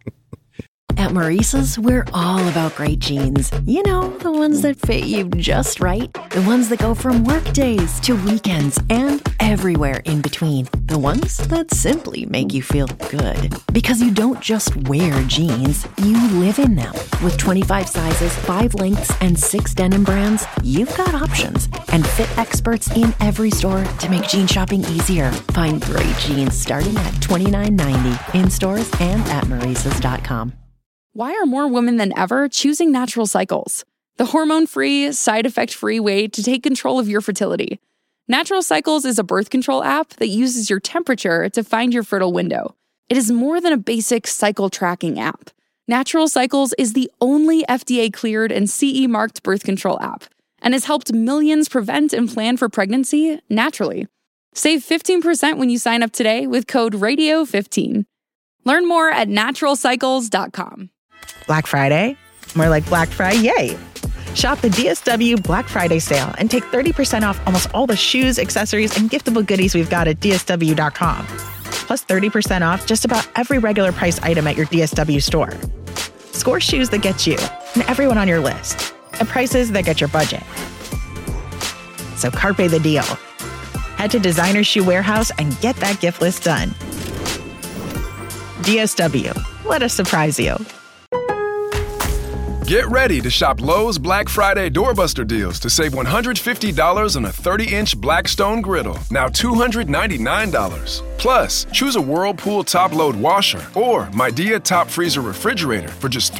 At Maurice's, we're all about great jeans. You know, the ones that fit you just right. The ones that go from work days to weekends and everywhere in between. The ones that simply make you feel good. Because you don't just wear jeans, you live in them. With 25 sizes, 5 lengths, and 6 denim brands, you've got options. And fit experts in every store to make jean shopping easier. Find great jeans starting at $29.90 in stores and at Maurice's.com. Why are more women than ever choosing Natural Cycles? The hormone-free, side-effect-free way to take control of your fertility. Natural Cycles is a birth control app that uses your temperature to find your fertile window. It is more than a basic cycle tracking app. Natural Cycles is the only FDA-cleared and CE-marked birth control app and has helped millions prevent and plan for pregnancy naturally. Save 15% when you sign up today with code RADIO15. Learn more at naturalcycles.com. Black Friday? More like Black Friday, yay! Shop the DSW Black Friday sale and take 30% off almost all the shoes, accessories, and giftable goodies we've got at DSW.com. Plus 30% off just about every regular price item at your DSW store. Score shoes that get you and everyone on your list at prices that get your budget. So carpe the deal. Head to Designer Shoe Warehouse and get that gift list done. DSW. Let us surprise you. Get ready to shop Lowe's Black Friday doorbuster deals to save $150 on a 30-inch Blackstone griddle, now $299. Plus, choose a Whirlpool top-load washer or Midea top freezer refrigerator for just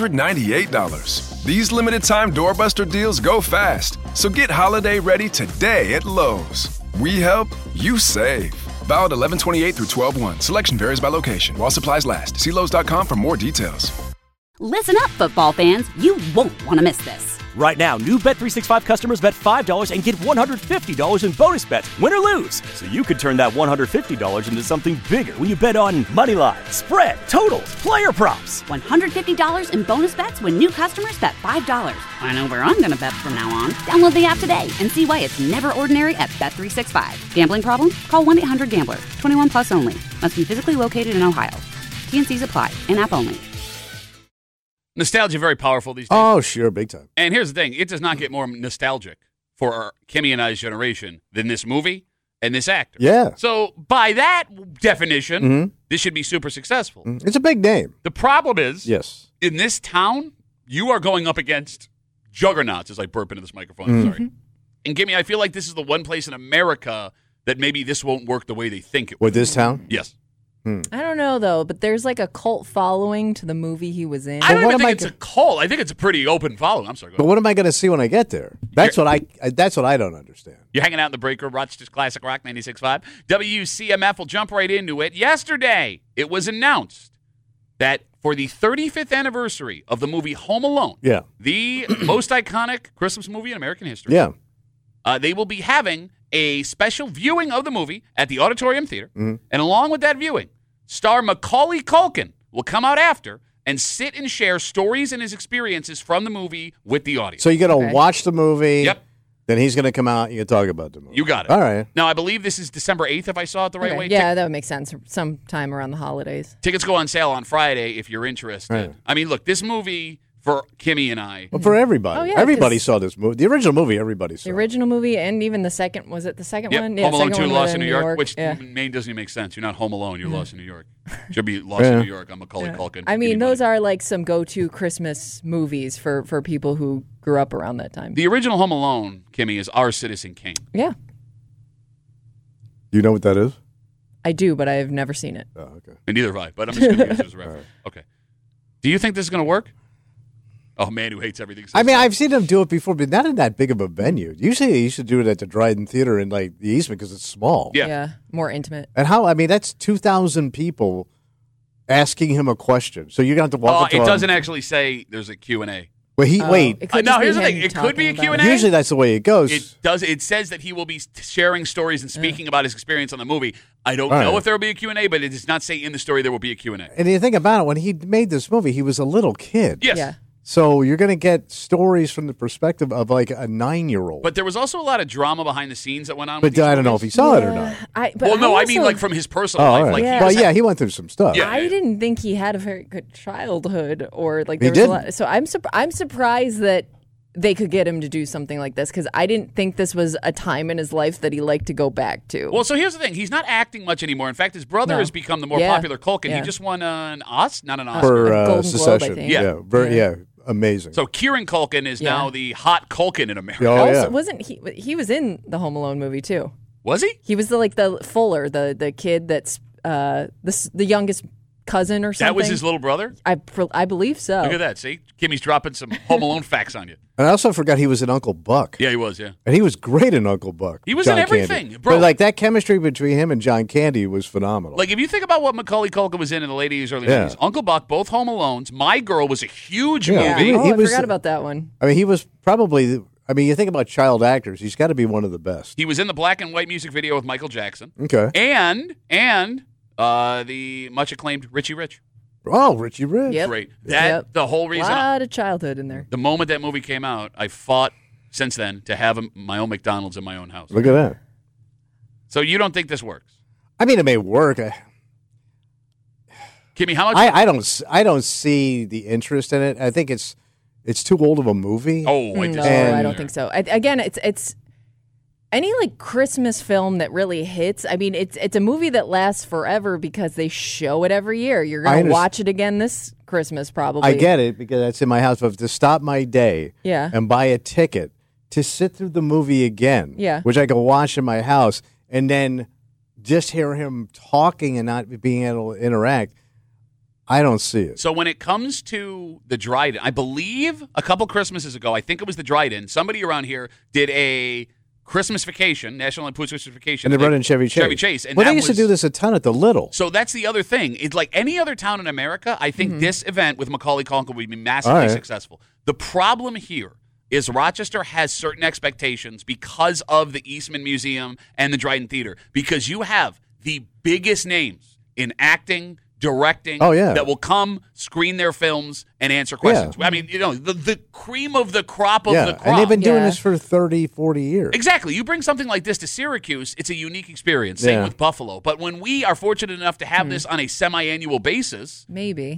$398. These limited-time doorbuster deals go fast, so get holiday ready today at Lowe's. We help, you save. Valid 11/28 through 12/1. Selection varies by location. While supplies last. See Lowe's.com for more details. Listen up, football fans. You won't want to miss this. Right now, new Bet365 customers bet $5 and get $150 in bonus bets, win or lose. So you could turn that $150 into something bigger when you bet on money line, spread, totals, player props. $150 in bonus bets when new customers bet $5. I know where I'm going to bet from now on. Download the app today and see why it's never ordinary at Bet365. Gambling problem? Call 1-800-GAMBLER. 21 plus only. Must be physically located in Ohio. T&Cs apply. In-app only. Nostalgia very powerful these days. Oh, sure, big time. And here's the thing. It does not get more nostalgic for Kimmy and I's generation than this movie and this actor. Yeah. So by that definition, this should be super successful. It's a big name. The problem is, yes, in this town, you are going up against juggernauts, as I burp into this microphone. I'm sorry. And Kimmy, I feel like this is the one place in America that maybe this won't work the way they think it would. With this town? Yes. I don't know, though, but there's like a cult following to the movie he was in. I don't even think it's a cult. I think it's a pretty open following. I'm sorry. Go But ahead. what am I going to see when I get there? That's what I don't understand. You're hanging out in the break room, Rochester's Classic Rock 96.5. WCMF will jump right into it. Yesterday, it was announced that for the 35th anniversary of the movie Home Alone, the most iconic Christmas movie in American history, they will be having a special viewing of the movie at the Auditorium Theater. And along with that viewing, star Macaulay Culkin will come out after and sit and share stories and his experiences from the movie with the audience. So you're going to watch the movie. Yep. Then he's going to come out and you can talk about the movie. You got it. All right. Now, I believe this is December 8th, if I saw it the right way. Yeah, that would make sense. Sometime around the holidays. Tickets go on sale on Friday if you're interested. Right. I mean, look, this movie for Kimmy and I. Well, for everybody. Oh, yeah, everybody 'cause saw this movie. The original movie, everybody saw. The original movie and even the second, was it the second Yep. one? Home Alone second 2, one Lost was in New York, which yeah. Maine doesn't even make sense. You're not home alone. You're lost in New York. Should be Lost in New York. I'm Macaulay Culkin. I mean, those are like some go-to Christmas movies for people who grew up around that time. The original Home Alone, Kimmy, is Our Citizen Kane. Yeah. You know what that is? I do, but I've never seen it. Oh, okay. And neither have I, but I'm just going to use it as a reference. Okay. Do you think this is going to work? Oh, man who hates everything. I mean, I've seen them do it before, but not in that big of a venue. Usually they used to do it at the Dryden Theater in like the Eastman because it's small. Yeah. More intimate. And that's 2,000 people asking him a question. So you're going to have to walk up to it him. doesn't actually say there's a Q&A. Well, wait. No, here's the thing. It could be a Q&A. Usually that's the way it goes. It does. It says that he will be sharing stories and speaking about his experience on the movie. I don't All know right. if there will be a Q&A, but it does not say in the story there will be a Q&A. And you think about it, when he made this movie, he was a little kid. Yes. Yeah. So you're going to get stories from the perspective of like a 9-year-old. But there was also a lot of drama behind the scenes that went on. But with these I don't know if he movies. saw it or not. I mean like from his personal life. all right. Like he went through some stuff. Yeah. I didn't think he had a very good childhood, or like He there was a didn't. lot. So I'm surprised that they could get him to do something like this, because I didn't think this was a time in his life that he liked to go back to. Well, so here's the thing. He's not acting much anymore. In fact, his brother No. has become the more Yeah. popular Culkin. Yeah. He just won an Oscar, not an Oscar. For Golden Globe, I Secession. think. Yeah. Amazing. So Kieran Culkin is now the hot Culkin in America. Oh, also, yeah. wasn't he was in the Home Alone movie too? Was he? He was the Fuller, the kid that's the youngest cousin or something. That was his little brother? I believe so. Look at that. See? Kimmy's dropping some Home Alone facts on you. And I also forgot he was in Uncle Buck. Yeah, he was, yeah. And he was great in Uncle Buck. He was John in everything, Candy. bro. But like that chemistry between him and John Candy was phenomenal. Like, if you think about what Macaulay Culkin was in the late 80s, early Yeah. 90s, Uncle Buck, both Home Alones, My Girl was a huge Yeah. movie. I was- forgot about that one. I mean, he was probably. I mean, you think about child actors. He's got to be one of the best. He was in the black and white music video with Michael Jackson. Okay. And the much acclaimed Richie Rich. Oh, Richie Rich. Yep. Great. Yep. The whole A reason. lot of childhood in there. The moment that movie came out, I fought since then to have my own McDonald's in my own house. Look at that. So you don't think this works? I mean, it may work. Kimmy, how much? I don't see the interest in it. I think it's too old of a movie. Oh, No, I don't think so. Again, it's any like Christmas film that really hits. I mean, it's a movie that lasts forever because they show it every year. You're I gonna understand. watch it again this Christmas, probably. I get it because that's in my house. But to stop my day Yeah. and buy a ticket to sit through the movie again, Yeah. which I can watch in my house, and then just hear him talking and not being able to interact, I don't see it. So when it comes to the Dryden, I believe a couple Christmases ago, I think it was the Dryden, somebody around here did a Christmas vacation, National Lampoon's Christmas Vacation. And they brought in Chevy Chase. Chevy Chase. And Well, they that used to was- do this a ton at the Little. So that's the other thing. It's like any other town in America, I think this event with Macaulay Culkin would be massively All right. successful. The problem here is Rochester has certain expectations because of the Eastman Museum and the Dryden Theater, because you have the biggest names in acting, directing, Oh, yeah. that will come, screen their films, and answer questions. I mean, the cream of the crop of the crop. and they've been doing Yeah. this for 30, 40 years. Exactly. You bring something like this to Syracuse, it's a unique experience. Same Yeah. with Buffalo. But when we are fortunate enough to have this on a semi-annual basis, Maybe.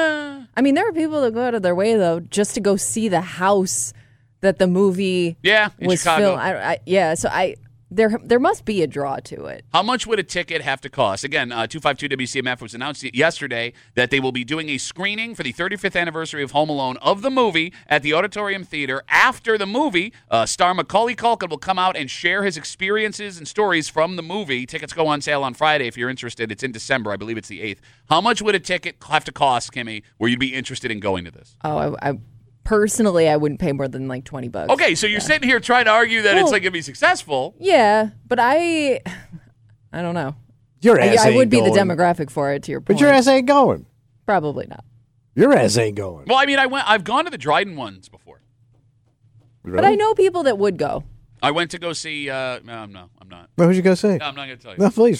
I mean, there are people that go out of their way though just to go see the house that the movie in was Chicago. filmed. So there must be a draw to it. How much would a ticket have to cost? Again, 252 WCMF was announced yesterday that they will be doing a screening for the 35th anniversary of Home Alone of the movie at the Auditorium Theater. After the movie, star Macaulay Culkin will come out and share his experiences and stories from the movie. Tickets go on sale on Friday if you're interested. It's in December. I believe it's the 8th. How much would a ticket have to cost, Kimmy, where you'd be interested in going to this? Oh, I personally, I wouldn't pay more than like $20. Okay, so you're sitting here trying to argue that it's Well- like going to be successful. Yeah, but I don't know. Your ass I ain't would be the going. demographic for it. To your point, But your ass ain't going. probably not. Your ass ain't going. Well, I mean, I've gone to the Dryden ones before. But I know people that would go. I went to go see. No, I'm not. Well, who's you gonna say? No, I'm not going to tell you. No, please.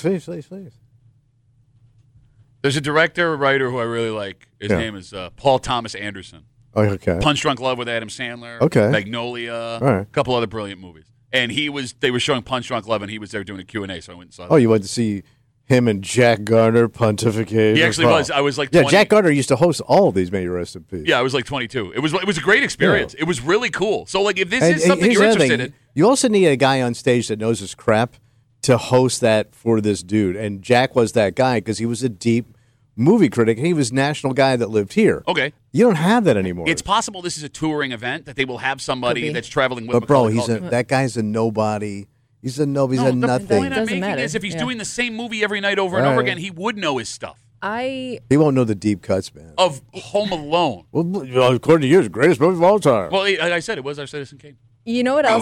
There's a director or writer who I really like. His Yeah. name is Paul Thomas Anderson. Oh, okay. Punch Drunk Love with Adam Sandler. Okay. Magnolia. All right. A couple other brilliant movies. And they were showing Punch Drunk Love, and he was there doing a Q&A, so I went and saw that. Oh, you went to see him and Jack Garner pontificate? He actually was. I was like 20. Yeah, Jack Garner used to host all of these, may you rest in peace. Yeah, I was like 22. It was a great experience. Yeah. It was really cool. So, like, if this is something here's you're the other interested thing. in. You also need a guy on stage that knows his crap to host that for this dude. And Jack was that guy because he was a deep movie critic, and he was national guy that lived here. Okay. You don't have that anymore. It's possible this is a touring event, that they will have somebody that's traveling with But, bro, Macaulay Culkin. that guy's a nobody. He's a nobody. He's a nothing. The point I'm making is if he's doing the same movie every night over and over again, he would know his stuff. He won't know the deep cuts, man. Of Home Alone. Well, according to you, it's the greatest movie of all time. Well, like I said, it was our Citizen Kane. You know what else?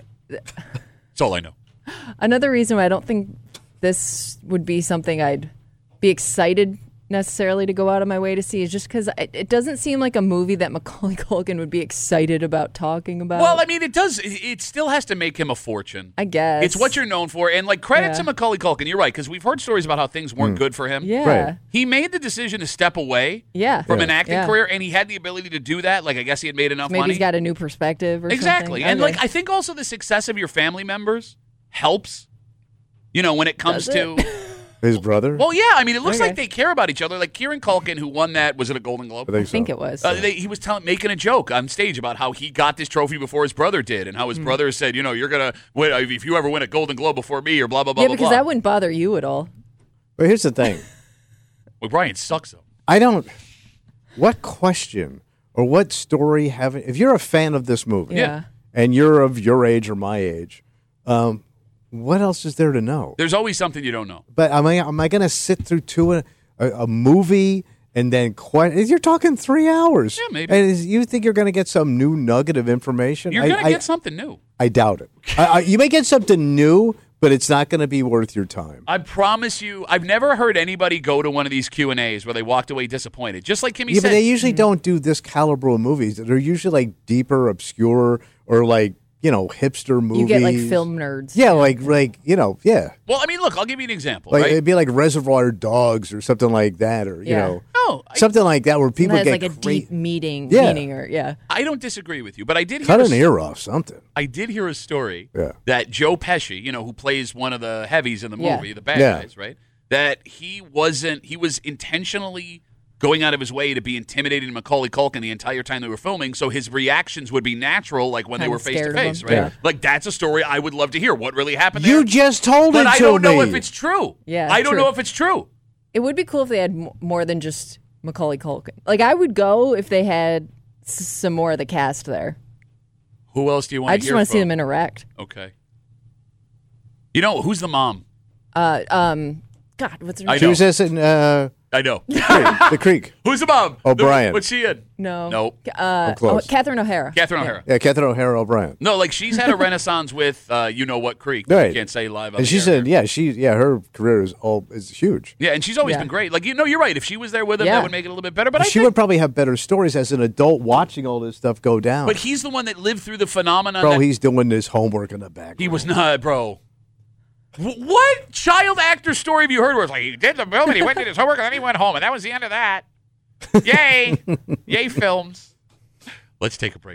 That's all I know. Another reason why I don't think this would be something I'd be excited necessarily to go out of my way to see is just because it doesn't seem like a movie that Macaulay Culkin would be excited about talking about. Well, I mean, it does. It still has to make him a fortune. I guess. It's what you're known for. And, like, credit to Macaulay Culkin. You're right, because we've heard stories about how things weren't good for him. Yeah. Right. He made the decision to step away from an acting career, and he had the ability to do that. Like, I guess he had made enough money. Maybe he's got a new perspective or exactly. something. And, like, I think also the success of your family members helps, when it comes to... His brother? Well, yeah. I mean, it looks like they care about each other. Like Kieran Culkin, who won that, was it a Golden Globe? I think it was. He was making a joke on stage about how he got this trophy before his brother did, and how his brother said, you're going to win if you ever win a Golden Globe before me, or blah, blah, blah, yeah, blah, because blah. that wouldn't bother you at all. But here's the thing. Well, Brian sucks, though. I don't... What question or what story haven't... If you're a fan of this movie, and you're of your age or my age, what else is there to know? There's always something you don't know. But am I going to sit through a movie and then you're talking 3 hours? Yeah, maybe. And you think you're going to get some new nugget of information? You're going to get something new. I doubt it. You may get something new, but it's not going to be worth your time. I promise you, I've never heard anybody go to one of these Q&As where they walked away disappointed. Just like Kimmy said. But they usually don't do this caliber of movies. They're usually like deeper, obscure, or like hipster movies. You get like film nerds. Yeah, yeah. Well, I mean, look, I'll give you an example. Like right? it'd be like Reservoir Dogs or something like that, or something like that where people has get like a deep meaning, or I don't disagree with you, but I did cut an ear off something. I did hear a story that Joe Pesci, who plays one of the heavies in the movie, the bad guys, right? That he was intentionally going out of his way to be intimidating Macaulay Culkin the entire time they were filming, so his reactions would be natural, like when they were face to face, right? Yeah. Like that's a story I would love to hear. What really happened there? You just told it to me. But I don't know if it's true. Yeah, I don't know if it's true. It would be cool if they had more than just Macaulay Culkin. Like I would go if they had some more of the cast there. Who else do you want to hear? I just want to see them interact. Okay. Who's the mom? God, what's her name? She was just in. I know. The Creek. Who's the mom? O'Brien. What's she in? No. Nope. Close. Catherine O'Hara. Catherine O'Hara. Yeah, Catherine O'Hara O'Brien. No, like she's had a renaissance with what Creek. Right. You can't say live on and the she air. said, her career is huge. Yeah, and she's always been great. Like, you're right. If she was there with him, that would make it a little bit better. But she would probably have better stories as an adult watching all this stuff go down. But he's the one that lived through the phenomenon. Bro, he's doing this homework in the background. He was not, bro. What child actor story have you heard where it's like he did the film and he went to his homework and then he went home and that was the end of that? Yay. Yay, films. Let's take a break.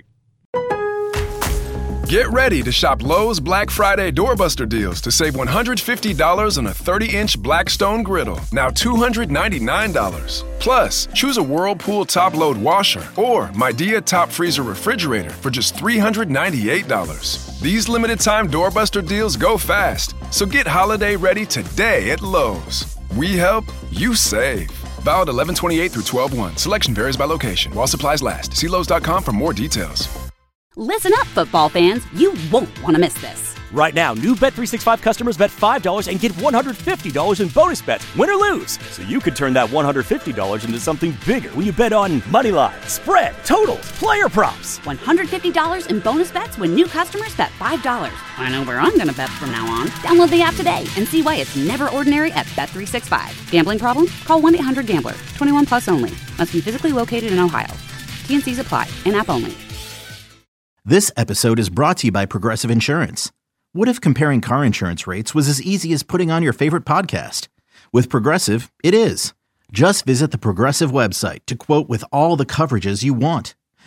Get ready to shop Lowe's Black Friday Doorbuster deals to save $150 on a 30-inch Blackstone griddle, now $299. Plus, choose a Whirlpool top-load washer or Midea top freezer refrigerator for just $398. These limited-time Doorbuster deals go fast, so get holiday ready today at Lowe's. We help, you save. Valid 11/28 through 12/1. Selection varies by location. While supplies last. See Lowe's.com for more details. Listen up, football fans. You won't want to miss this. Right now, new Bet365 customers bet $5 and get $150 in bonus bets, win or lose. So you could turn that $150 into something bigger when you bet on money line, spread, totals, player props. $150 in bonus bets when new customers bet $5. I know where I'm going to bet from now on. Download the app today and see why it's never ordinary at Bet365. Gambling problem? Call 1-800-GAMBLER. 21 plus only. Must be physically located in Ohio. T&Cs apply. In-app only. This episode is brought to you by Progressive Insurance. What if comparing car insurance rates was as easy as putting on your favorite podcast? With Progressive, it is. Just visit the Progressive website to quote with all the coverages you want.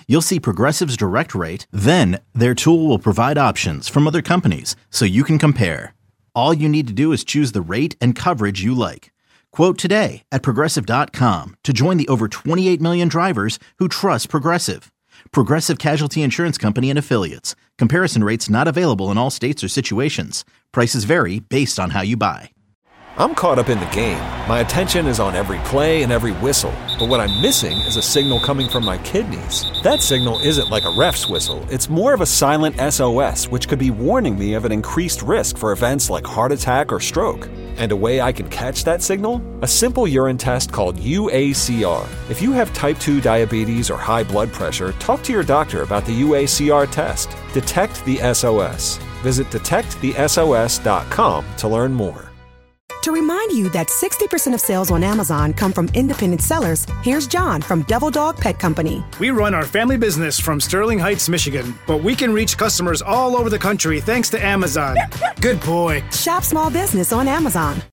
you'll see Progressive's direct rate, then their tool will provide options from other companies so you can compare. All you need to do is choose the rate and coverage you like. Quote today at Progressive.com to join the over 28 million drivers who trust Progressive. Progressive Casualty Insurance Company and Affiliates. Comparison rates not available in all states or situations. Prices vary based on how you buy. I'm caught up in the game. My attention is on every play and every whistle. But what I'm missing is a signal coming from my kidneys. That signal isn't like a ref's whistle. It's more of a silent SOS, which could be warning me of an increased risk for events like heart attack or stroke. And a way I can catch that signal? A simple urine test called UACR. If you have type 2 diabetes or high blood pressure, talk to your doctor about the UACR test. Detect the SOS. Visit detectthesos.com to learn more. To remind you that 60% of sales on Amazon come from independent sellers, here's John from Devil Dog Pet Company. We run our family business from Sterling Heights, Michigan, but we can reach customers all over the country thanks to Amazon. Good boy. Shop small business on Amazon.